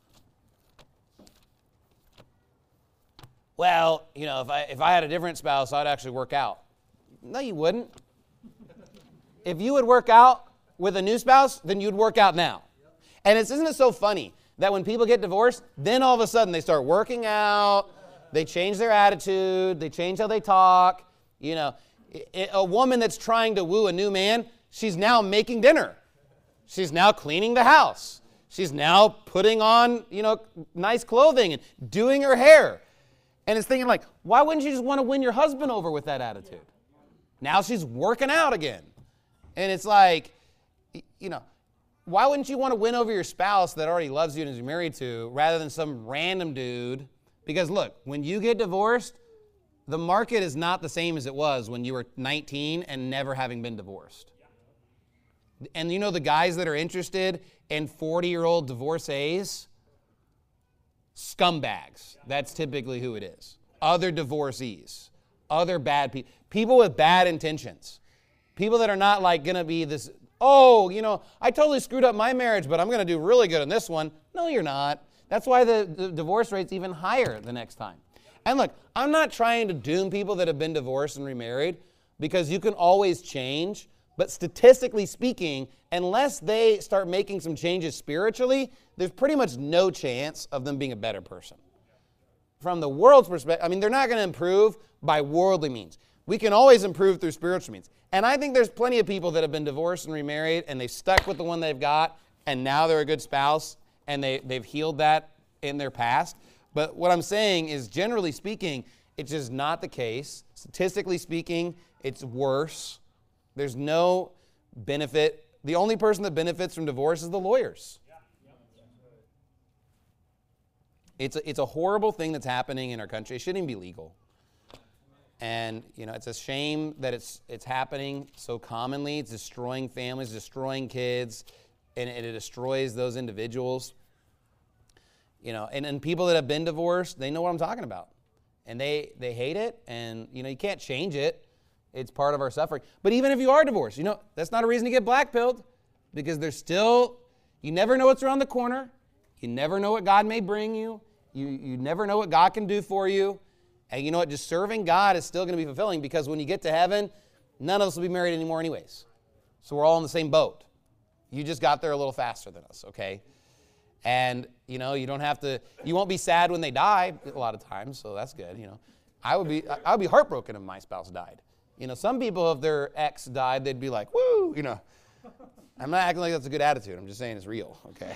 Well, you know, if I, if I had a different spouse, I'd actually work out. No, you wouldn't. If you would work out with a new spouse, then you'd work out now. And it's, isn't it so funny that when people get divorced, then all of a sudden they start working out, they change their attitude, they change how they talk. You know, a woman that's trying to woo a new man, she's now making dinner. She's now cleaning the house. She's now putting on, you know, nice clothing and doing her hair. And it's thinking like, why wouldn't you just want to win your husband over with that attitude? Now she's working out again. And it's like, you know, why wouldn't you want to win over your spouse that already loves you and is married to rather than some random dude? Because look, when you get divorced, the market is not the same as it was when you were nineteen and never having been divorced. And you know the guys that are interested in forty-year-old divorcees? Scumbags. That's typically who it is. Other divorcees. Other bad people. People with bad intentions. People that are not like going to be this, oh, you know, I totally screwed up my marriage, but I'm going to do really good on this one. No, you're not. That's why the, the divorce rate's even higher the next time. And look, I'm not trying to doom people that have been divorced and remarried, because you can always change. But statistically speaking, unless they start making some changes spiritually, there's pretty much no chance of them being a better person. from the world's perspective, I mean, they're not going to improve by worldly means. We can always improve through spiritual means. And I think there's plenty of people that have been divorced and remarried, and they've stuck with the one they've got, and now they're a good spouse, and they, they've healed that in their past. But what I'm saying is, generally speaking, it's just not the case. Statistically speaking, it's worse. There's no benefit. The only person that benefits from divorce is the lawyers. It's a, it's a horrible thing that's happening in our country. It shouldn't even be legal. And, you know, it's a shame that it's it's happening so commonly. It's destroying families, destroying kids, and it, it destroys those individuals. You know, and, and people that have been divorced, they know what I'm talking about. And they, they hate it, and, you know, you can't change it. It's part of our suffering. But even if you are divorced, you know, that's not a reason to get black-pilled, because there's still, you never know what's around the corner. You never know what God may bring you. You, you never know what God can do for you. And you know what? Just serving God is still going to be fulfilling, because when you get to heaven, none of us will be married anymore anyways. So we're all in the same boat. You just got there a little faster than us, okay? And, you know, you don't have to, you won't be sad when they die a lot of times, so that's good, you know. I would be, I would be heartbroken if my spouse died. You know, some people, if their ex died, they'd be like, woo, you know. I'm not acting like that's a good attitude. I'm just saying it's real, okay?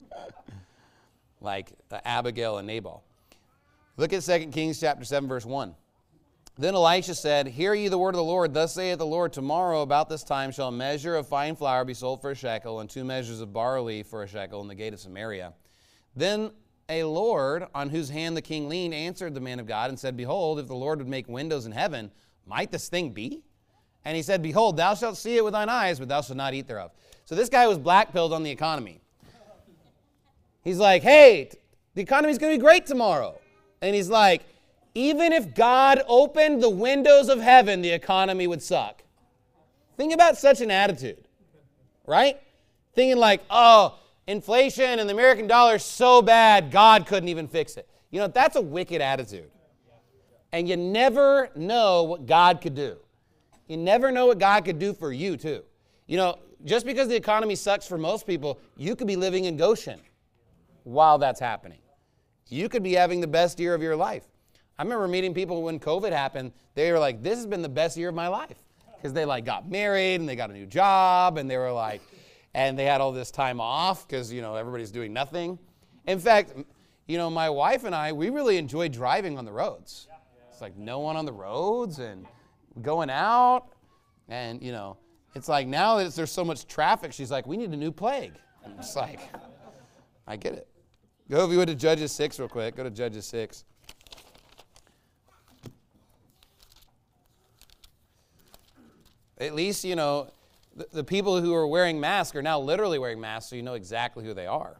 Like uh, Abigail and Nabal. Look at Second Kings chapter seven, verse one. Then Elisha said, hear ye the word of the Lord. Thus saith the Lord, tomorrow about this time shall a measure of fine flour be sold for a shekel, and two measures of barley for a shekel in the gate of Samaria. Then a Lord, on whose hand the king leaned, answered the man of God and said, behold, if the Lord would make windows in heaven, might this thing be? And he said, behold, thou shalt see it with thine eyes, but thou shalt not eat thereof. So this guy was black-pilled on the economy. He's like, hey, the economy's going to be great tomorrow. And he's like, even if God opened the windows of heaven, the economy would suck. Think about such an attitude, right? Thinking like, oh, inflation and the American dollar is so bad, God couldn't even fix it. You know, that's a wicked attitude. And you never know what God could do. You never know what God could do for you, too. You know, just because the economy sucks for most people, you could be living in Goshen while that's happening. You could be having the best year of your life. I remember meeting people when COVID happened. They were like, this has been the best year of my life. Because they like got married and they got a new job and they were like, and they had all this time off because, you know, everybody's doing nothing. In fact, you know, my wife and I, we really enjoyed driving on the roads. It's like no one on the roads and going out. And, you know, it's like now that there's so much traffic, she's like, we need a new plague. And it's like, I get it. Go if you would to Judges six real quick. Go to Judges six. At least, you know, the, the people who are wearing masks are now literally wearing masks, so you know exactly who they are.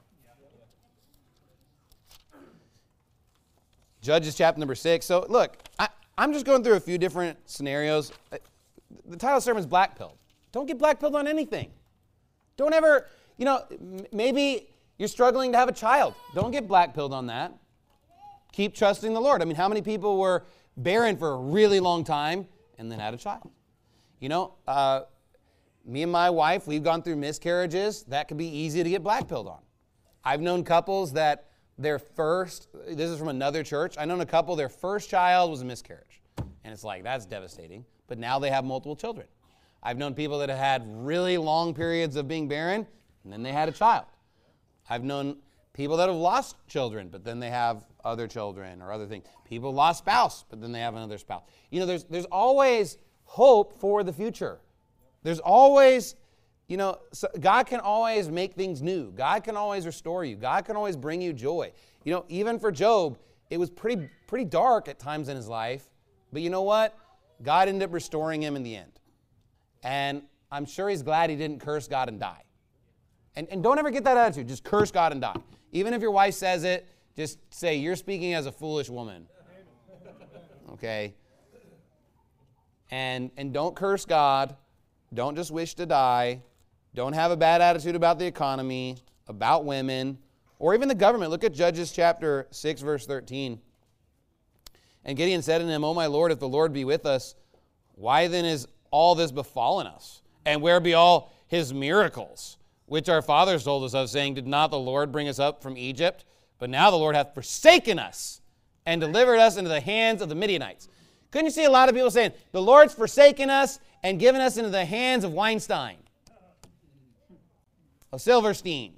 Judges chapter number six. So, look, I, I'm just going through a few different scenarios. The title of the sermon is black-pilled. Don't get black-pilled on anything. Don't ever, you know, m- maybe you're struggling to have a child. Don't get black-pilled on that. Keep trusting the Lord. I mean, how many people were barren for a really long time and then had a child? You know, uh, me and my wife, we've gone through miscarriages. That could be easy to get black-pilled on. I've known couples that their first, this is from another church, I've known a couple, their first child was a miscarriage. And it's like, that's devastating. But now they have multiple children. I've known people that have had really long periods of being barren, and then they had a child. I've known people that have lost children, but then they have other children or other things. People lost spouse, but then they have another spouse. You know, there's there's always hope for the future. There's always, you know, so God can always make things new. God can always restore you. God can always bring you joy. You know, even for Job, it was pretty pretty dark at times in his life, but you know what? God ended up restoring him in the end. And I'm sure he's glad he didn't curse God and die. And, and don't ever get that attitude. Just curse God and die. Even if your wife says it, just say, you're speaking as a foolish woman. Okay? And, and don't curse God. Don't just wish to die. Don't have a bad attitude about the economy, about women, or even the government. Look at Judges chapter six, verse thirteen. And Gideon said unto him, O my Lord, if the Lord be with us, why then is all this befallen us? And where be all his miracles, which our fathers told us of, saying, did not the Lord bring us up from Egypt? But now the Lord hath forsaken us and delivered us into the hands of the Midianites. Couldn't you see a lot of people saying, the Lord's forsaken us and given us into the hands of Weinstein, of Silverstein,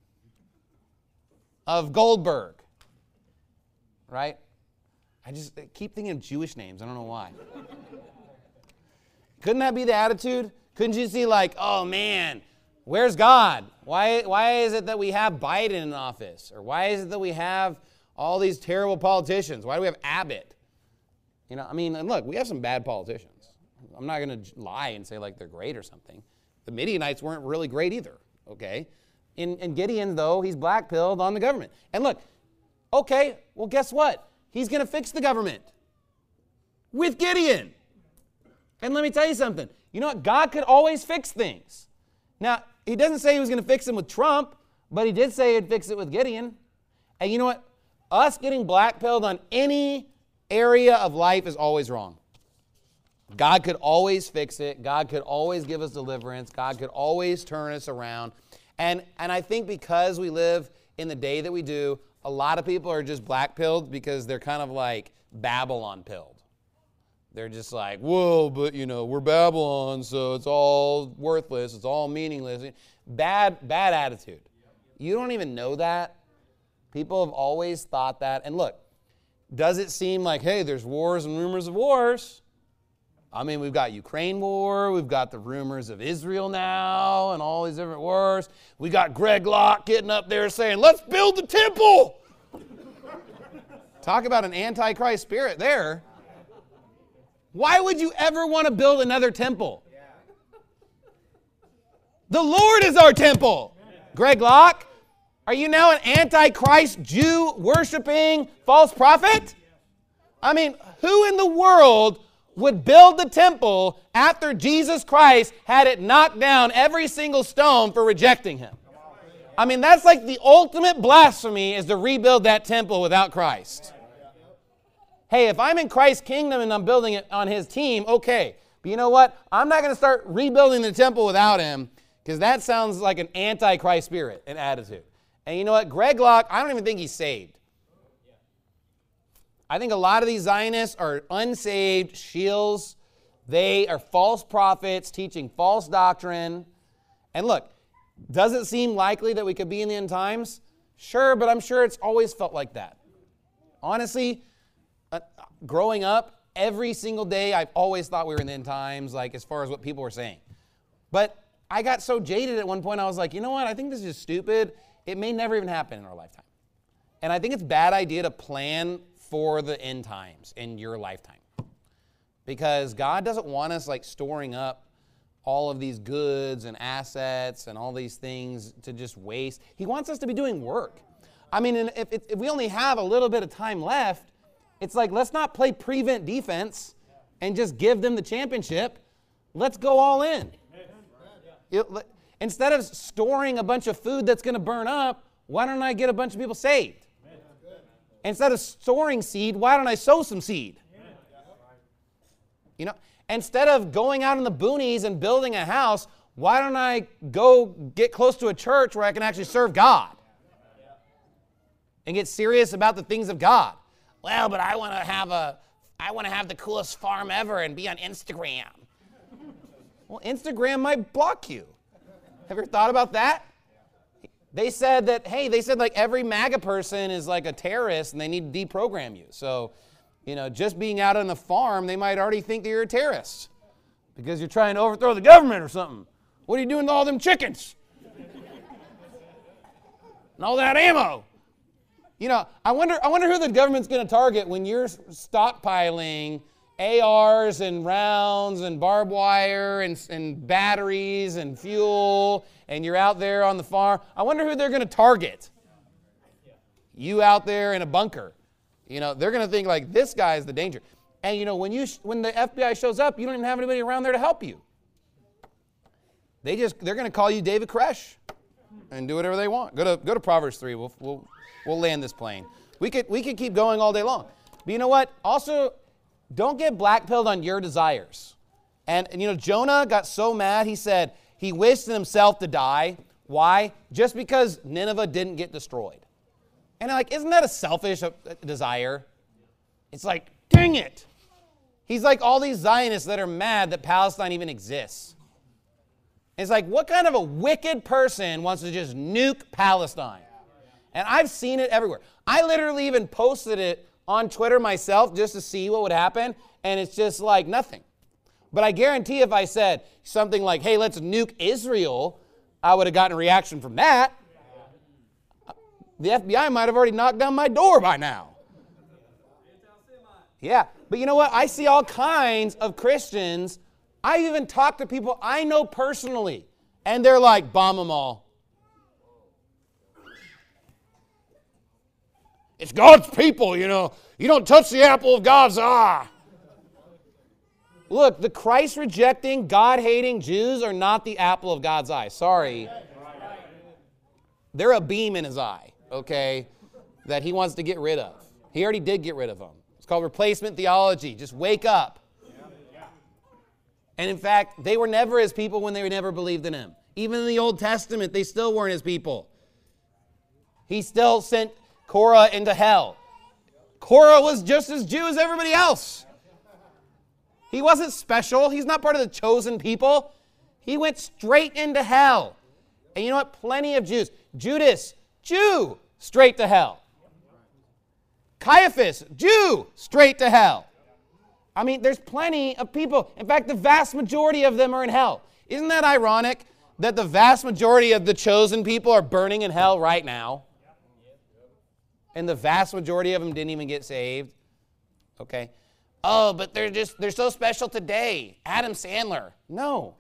of Goldberg, right? I just keep thinking of Jewish names. I don't know why. Couldn't that be the attitude? Couldn't you see like, oh man, where's God? Why, why is it that we have Biden in office? Or why is it that we have all these terrible politicians? Why do we have Abbott? You know, I mean, and look, we have some bad politicians. I'm not going to lie and say like they're great or something. The Midianites weren't really great either, okay? In, in Gideon, though, he's black-pilled on the government. And look, okay, well, guess what? He's going to fix the government with Gideon. And let me tell you something. You know what? God could always fix things. Now, he doesn't say he was going to fix them with Trump, but he did say he'd fix it with Gideon. And you know what? Us getting black-pilled on any area of life is always wrong. God could always fix it. God could always give us deliverance. God could always turn us around. And, and I think because we live in the day that we do, a lot of people are just black-pilled because they're kind of like Babylon-pilled. They're just like, whoa, but, you know, we're Babylon, so it's all worthless. It's all meaningless. Bad, bad attitude. You don't even know that. People have always thought that. And look, does it seem like, hey, there's wars and rumors of wars? I mean, we've got Ukraine war. We've got the rumors of Israel now and all these different wars. We got Greg Locke getting up there saying, let's build the temple. Talk about an antichrist spirit there. Why would you ever want to build another temple? The Lord is our temple. Greg Locke, are you now an antichrist Jew worshiping false prophet? I mean, who in the world would build the temple after Jesus Christ had it knocked down every single stone for rejecting him? I mean, that's like the ultimate blasphemy is to rebuild that temple without Christ. Hey, if I'm in Christ's kingdom and I'm building it on his team, okay. But you know what? I'm not going to start rebuilding the temple without him because that sounds like an antichrist spirit and attitude. And you know what? Greg Locke, I don't even think he's saved. I think a lot of these Zionists are unsaved shills. They are false prophets teaching false doctrine. And look, does it seem likely that we could be in the end times? Sure, but I'm sure it's always felt like that. Honestly, uh, growing up, every single day I've always thought we were in the end times, like as far as what people were saying. But I got so jaded at one point, I was like, you know what? I think this is stupid. It may never even happen in our lifetime. And I think it's a bad idea to plan for the end times in your lifetime. Because God doesn't want us like storing up all of these goods and assets and all these things to just waste. He wants us to be doing work. I mean, if, if we only have a little bit of time left, it's like, let's not play prevent defense and just give them the championship. Let's go all in. It, instead of storing a bunch of food that's going to burn up, why don't I get a bunch of people saved? Instead of storing seed, why don't I sow some seed? You know, instead of going out in the boonies and building a house, why don't I go get close to a church where I can actually serve God and get serious about the things of God? Well, but I want to have a, I want to have the coolest farm ever and be on Instagram. Well, Instagram might block you. Have you ever thought about that? They said that, hey, they said like every MAGA person is like a terrorist and they need to deprogram you. So, you know, just being out on the farm, they might already think that you're a terrorist because you're trying to overthrow the government or something. What are you doing to all them chickens? And all that ammo. You know, I wonder, I wonder who the government's going to target when you're stockpiling A Rs and rounds and barbed wire and, and batteries and fuel, and you're out there on the farm. I wonder who they're going to target. You out there in a bunker. You know, they're going to think like, this guy is the danger. And you know, when you when the F B I shows up, you don't even have anybody around there to help you. They just they're going to call you David Koresh and do whatever they want. Go to go to Proverbs three. We'll we'll we'll land this plane. We could we could keep going all day long. But you know what? Also, don't get black-pilled on your desires. And, and you know, Jonah got so mad, he said he wished himself to die. Why? Just because Nineveh didn't get destroyed. And like, isn't that a selfish desire? It's like, dang it. He's like all these Zionists that are mad that Palestine even exists. It's like, what kind of a wicked person wants to just nuke Palestine? And I've seen it everywhere. I literally even posted it on Twitter myself just to see what would happen, and it's just like nothing. But I guarantee if I said something like, hey, let's nuke Israel, I would have gotten a reaction from that. The F B I might have already knocked down my door by now. Yeah, but you know what? I see all kinds of Christians. I even talk to people I know personally, and they're like, bomb them all. It's God's people, you know. You don't touch the apple of God's eye. Look, the Christ-rejecting, God-hating Jews are not the apple of God's eye. Sorry. They're a beam in his eye, okay, that he wants to get rid of. He already did get rid of them. It's called replacement theology. Just wake up. And in fact, they were never his people when they never believed in him. Even in the Old Testament, they still weren't his people. He still sent Korah into hell. Korah was just as Jew as everybody else. He wasn't special. He's not part of the chosen people. He went straight into hell. And you know what? Plenty of Jews. Judas, Jew, straight to hell. Caiaphas, Jew, straight to hell. I mean, there's plenty of people. In fact, the vast majority of them are in hell. Isn't that ironic that the vast majority of the chosen people are burning in hell right now? And the vast majority of them didn't even get saved. Okay. Oh, but they're just, they're so special today. Adam Sandler. No.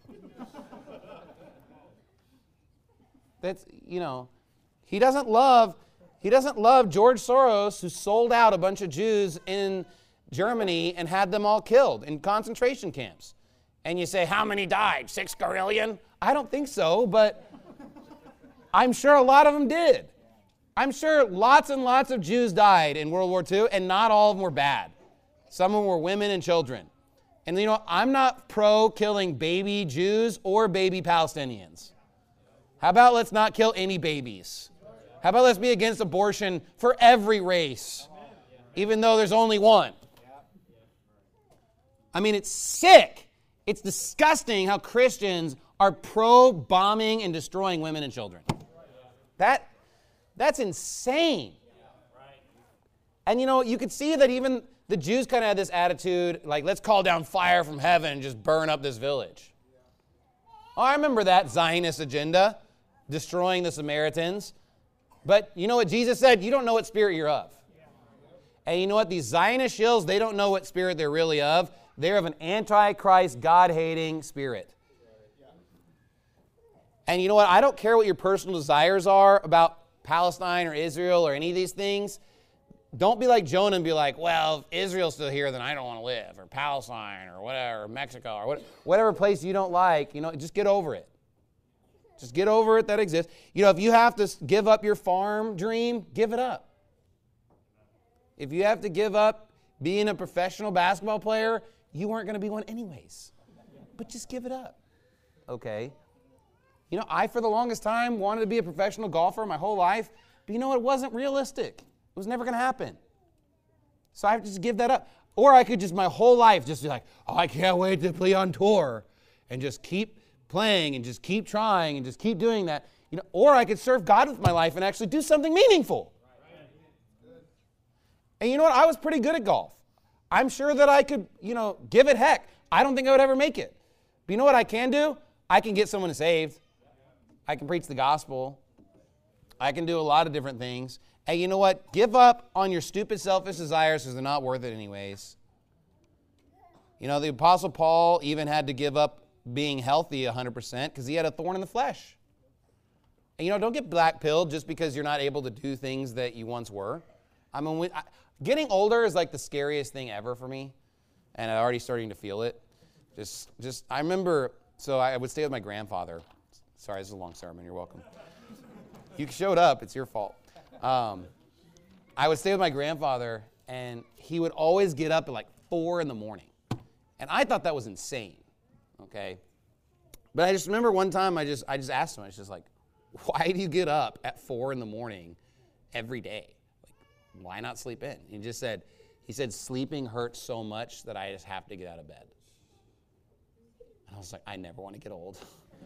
That's, you know, he doesn't love, he doesn't love George Soros, who sold out a bunch of Jews in Germany and had them all killed in concentration camps. And you say, how many died? Six gorillion? I don't think so, but I'm sure a lot of them did. I'm sure lots and lots of Jews died in World War Two, and not all of them were bad. Some of them were women and children. And you know, I'm not pro killing baby Jews or baby Palestinians. How about let's not kill any babies? How about let's be against abortion for every race, even though there's only one? I mean, it's sick. It's disgusting how Christians are pro-bombing and destroying women and children. That, that's insane. And you know, you could see that even the Jews kind of had this attitude, like, let's call down fire from heaven and just burn up this village. Oh, I remember that Zionist agenda, destroying the Samaritans. But you know what Jesus said? You don't know what spirit you're of. And you know what? These Zionist shills, they don't know what spirit they're really of. They're of an antichrist, God-hating spirit. And you know what? I don't care what your personal desires are about Palestine or Israel or any of these things. Don't be like Jonah and be like, well, if Israel's still here, then I don't want to live. Or Palestine or whatever, or Mexico or what, whatever place you don't like, you know, just get over it. Just get over it that exists. You know, if you have to give up your farm dream, give it up. If you have to give up being a professional basketball player, you weren't going to be one anyways. But just give it up. Okay? You know, I, for the longest time, wanted to be a professional golfer my whole life. But you know, it wasn't realistic. It was never going to happen. So I have to just give that up. Or I could just my whole life just be like, oh, I can't wait to play on tour. And just keep playing and just keep trying and just keep doing that. You know, or I could serve God with my life and actually do something meaningful. And you know what? I was pretty good at golf. I'm sure that I could, you know, give it heck. I don't think I would ever make it. But you know what I can do? I can get someone saved. I can preach the gospel. I can do a lot of different things. And you know what? Give up on your stupid, selfish desires because they're not worth it anyways. You know, the Apostle Paul even had to give up being healthy one hundred percent because he had a thorn in the flesh. And you know, don't get black-pilled just because you're not able to do things that you once were. I mean, when, I, getting older is like the scariest thing ever for me. And I'm already starting to feel it. Just, just, I remember, so I would stay with my grandfather. Sorry, this is a long sermon. You're welcome. You showed up. It's your fault. Um, I would stay with my grandfather, and he would always get up at like four in the morning. And I thought that was insane, okay? But I just remember one time I just I just asked him, I was just like, why do you get up at four in the morning every day? Like, why not sleep in? He just said, He said, sleeping hurts so much that I just have to get out of bed. And I was like, I never want to get old.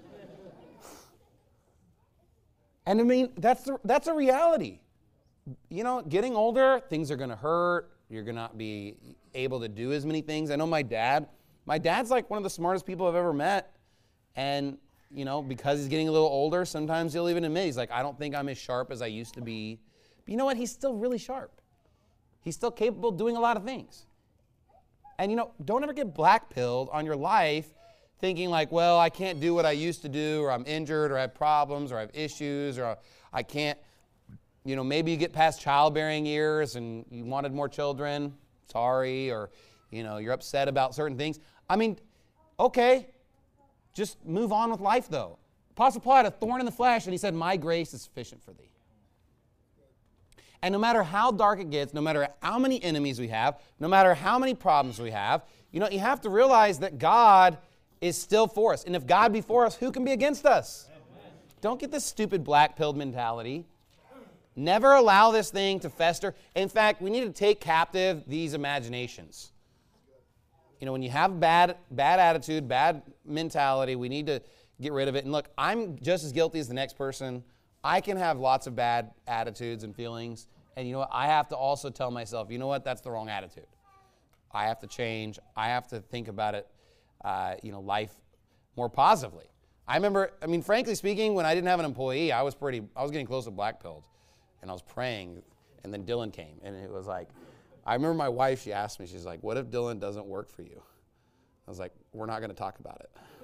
And I mean, that's the, that's a reality. You know, getting older, things are going to hurt. You're going to not be able to do as many things. I know my dad, my dad's like one of the smartest people I've ever met. And, you know, because he's getting a little older, sometimes he'll even admit, he's like, I don't think I'm as sharp as I used to be. But you know what? He's still really sharp. He's still capable of doing a lot of things. And, you know, don't ever get black-pilled on your life thinking like, well, I can't do what I used to do, or I'm injured, or I have problems, or I have issues, or I can't, you know, maybe you get past childbearing years and you wanted more children, sorry, or, you know, you're upset about certain things. I mean, okay, just move on with life, though. Apostle Paul had a thorn in the flesh, and he said, my grace is sufficient for thee. And no matter how dark it gets, no matter how many enemies we have, no matter how many problems we have, you know, you have to realize that God is still for us. And if God be for us, who can be against us? Amen. Don't get this stupid black-pilled mentality. Never allow this thing to fester. In fact, we need to take captive these imaginations. You know, when you have bad, bad attitude, bad mentality, we need to get rid of it. And look, I'm just as guilty as the next person. I can have lots of bad attitudes and feelings. And you know what? I have to also tell myself, you know what? That's the wrong attitude. I have to change. I have to think about it, uh, you know, life more positively. I remember, I mean, frankly speaking, when I didn't have an employee, I was pretty, I was getting close to black-pilled. And I was praying, and then Dylan came. And it was like, I remember my wife, she asked me, she's like, what if Dylan doesn't work for you? I was like, we're not going to talk about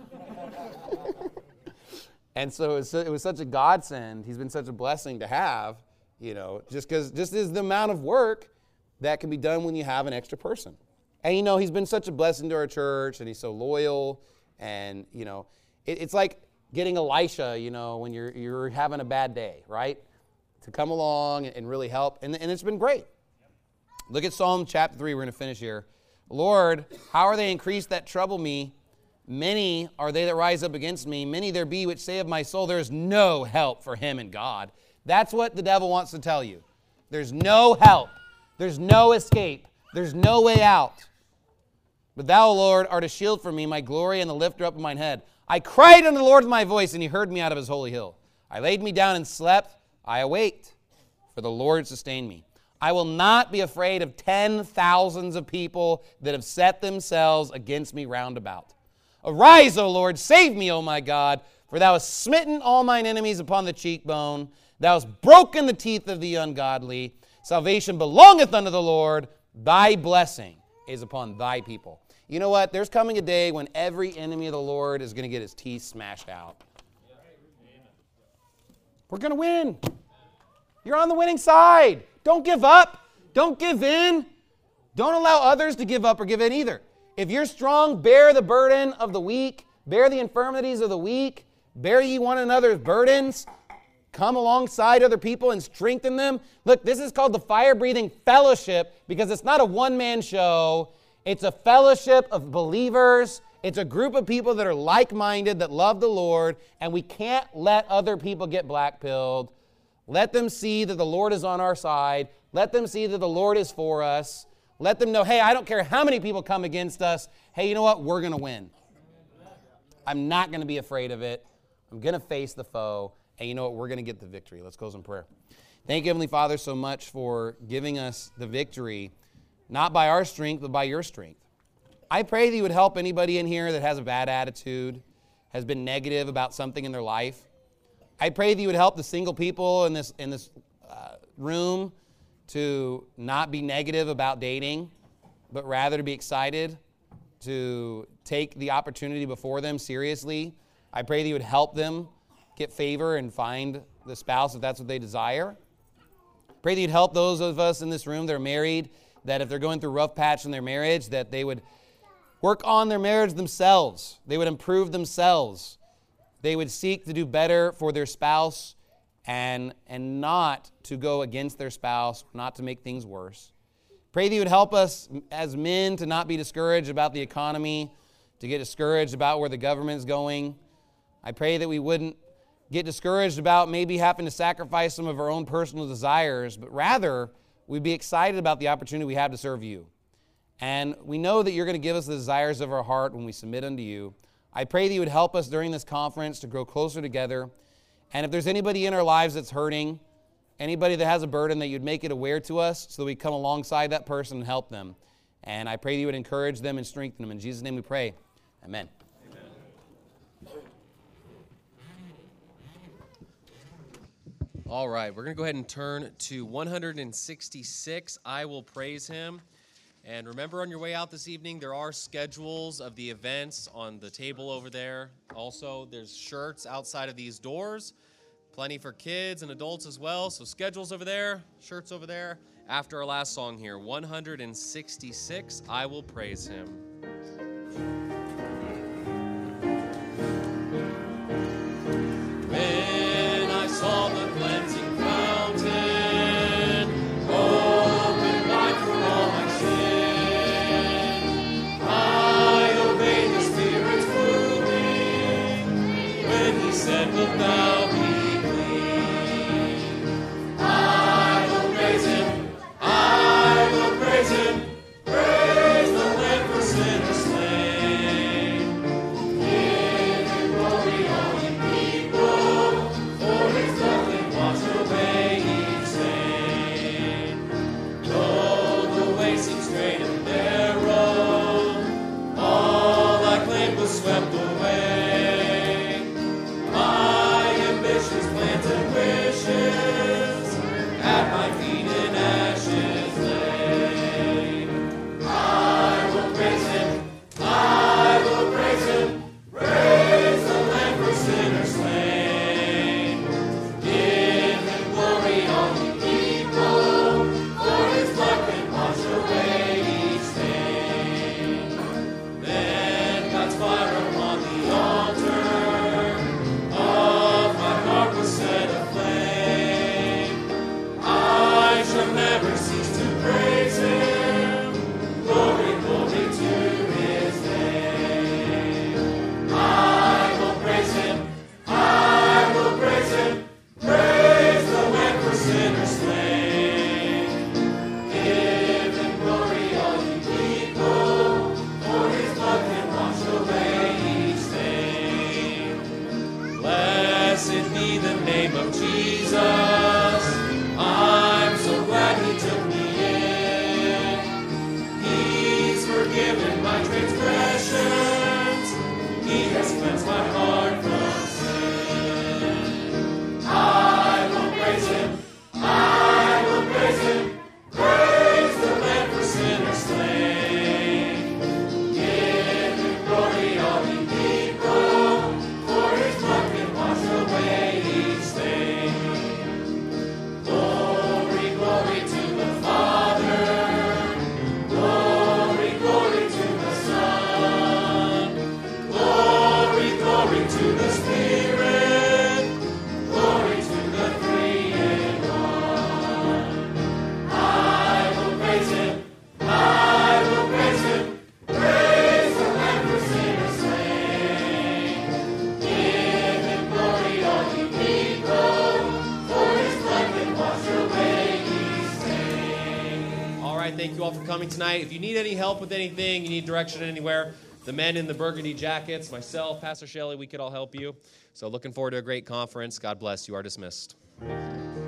it. And so it was, it was such a godsend. He's been such a blessing to have, you know, just because just is the amount of work that can be done when you have an extra person. And, you know, he's been such a blessing to our church, and he's so loyal. And, you know, it, it's like getting Elisha, you know, when you're you're having a bad day, right? To come along and really help. And, and it's been great. Look at Psalm chapter three. We're going to finish here. Lord, how are they increased that trouble me? Many are they that rise up against me. Many there be which say of my soul, there is no help for him in God. That's what the devil wants to tell you. There's no help. There's no escape. There's no way out. But thou, Lord, art a shield for me, my glory and the lifter up of mine head. I cried unto the Lord with my voice, and he heard me out of his holy hill. I laid me down and slept. I awaked, for the Lord sustained me. I will not be afraid of ten thousands of people that have set themselves against me round about. Arise, O Lord, save me, O my God, for thou hast smitten all mine enemies upon the cheekbone. Thou hast broken the teeth of the ungodly. Salvation belongeth unto the Lord. Thy blessing is upon thy people. You know what? There's coming a day when every enemy of the Lord is going to get his teeth smashed out. We're going to win. You're on the winning side. Don't give up. Don't give in. Don't allow others to give up or give in either. If you're strong, bear the burden of the weak. Bear the infirmities of the weak. Bear ye one another's burdens. Come alongside other people and strengthen them. Look, this is called the fire-breathing fellowship because it's not a one-man show. It's a fellowship of believers. It's a group of people that are like-minded, that love the Lord, and we can't let other people get black-pilled. Let them see that the Lord is on our side. Let them see that the Lord is for us. Let them know, hey, I don't care how many people come against us. Hey, you know what? We're going to win. I'm not going to be afraid of it. I'm going to face the foe. And you know what? We're going to get the victory. Let's close in prayer. Thank you, Heavenly Father, so much for giving us the victory, not by our strength, but by your strength. I pray that you would help anybody in here that has a bad attitude, has been negative about something in their life. I pray that you would help the single people in this, in this uh, room to not be negative about dating, but rather to be excited, to take the opportunity before them seriously. I pray that you would help them get favor and find the spouse if that's what they desire. Pray that you'd help those of us in this room that are married, that if they're going through a rough patch in their marriage, that they would work on their marriage themselves. They would improve themselves. They would seek to do better for their spouse and, and not to go against their spouse, not to make things worse. Pray that you would help us as men to not be discouraged about the economy, to get discouraged about where the government's going. I pray that we wouldn't get discouraged about maybe having to sacrifice some of our own personal desires, but rather we'd be excited about the opportunity we have to serve you. And we know that you're going to give us the desires of our heart when we submit unto you. I pray that you would help us during this conference to grow closer together. And if there's anybody in our lives that's hurting, anybody that has a burden, that you'd make it aware to us so that we come alongside that person and help them. And I pray that you would encourage them and strengthen them. In Jesus' name we pray. Amen. All right, we're going to go ahead and turn to one hundred sixty-six, I Will Praise Him. And remember, on your way out this evening, there are schedules of the events on the table over there. Also, there's shirts outside of these doors, plenty for kids and adults as well. So schedules over there, shirts over there. After our last song here, one hundred sixty-six, I Will Praise Him. When I saw the cleansing fountain open wide for all my sin, I obeyed the Spirit's moving when He said, "Wilt thou be clean?" I will praise Him, I will praise Him, praise the Lamb for sinners slain. Give Him glory, all ye people, for His blood can wash away each stain. Though the way seems straight and narrow, all I claimed was swept away. My ambitions, plans, and wishes at my feet in ashes lay. I will praise Him, I will praise Him, praise the Lamb for sinners slain. Give Him glory, all ye people, for His blood can wash away each stain. Then God's fire upon the altar of my heart was set aflame. I shall never cease to praise Him. Glory, glory to His name. I will praise Him, I will praise Him, praise the Lamb for sinners slain. Give Him glory, all ye people, for His blood can wash away each stain. Blessed be the name of Jesus. I'm so glad He took me in. He's forgiven my transgressions. He has cleansed my heart from sin. I will praise Him, I will praise Him, praise the Lamb for sinners slain. Give Him glory, all ye people, for His blood can wash away each stain. Glory, glory to the Father, glory, glory to the Son, glory, glory to the Spirit, glory to the Three in One. I will praise Him, I will praise Him, praise the Lamb for sinners slain. Give Him glory, all ye people, for His blood can wash away each stain. All right, thank you all for coming tonight. If you need any help with anything, you need direction anywhere, the men in the burgundy jackets, myself, Pastor Shelley, we could all help you. So looking forward to a great conference. God bless. You are dismissed.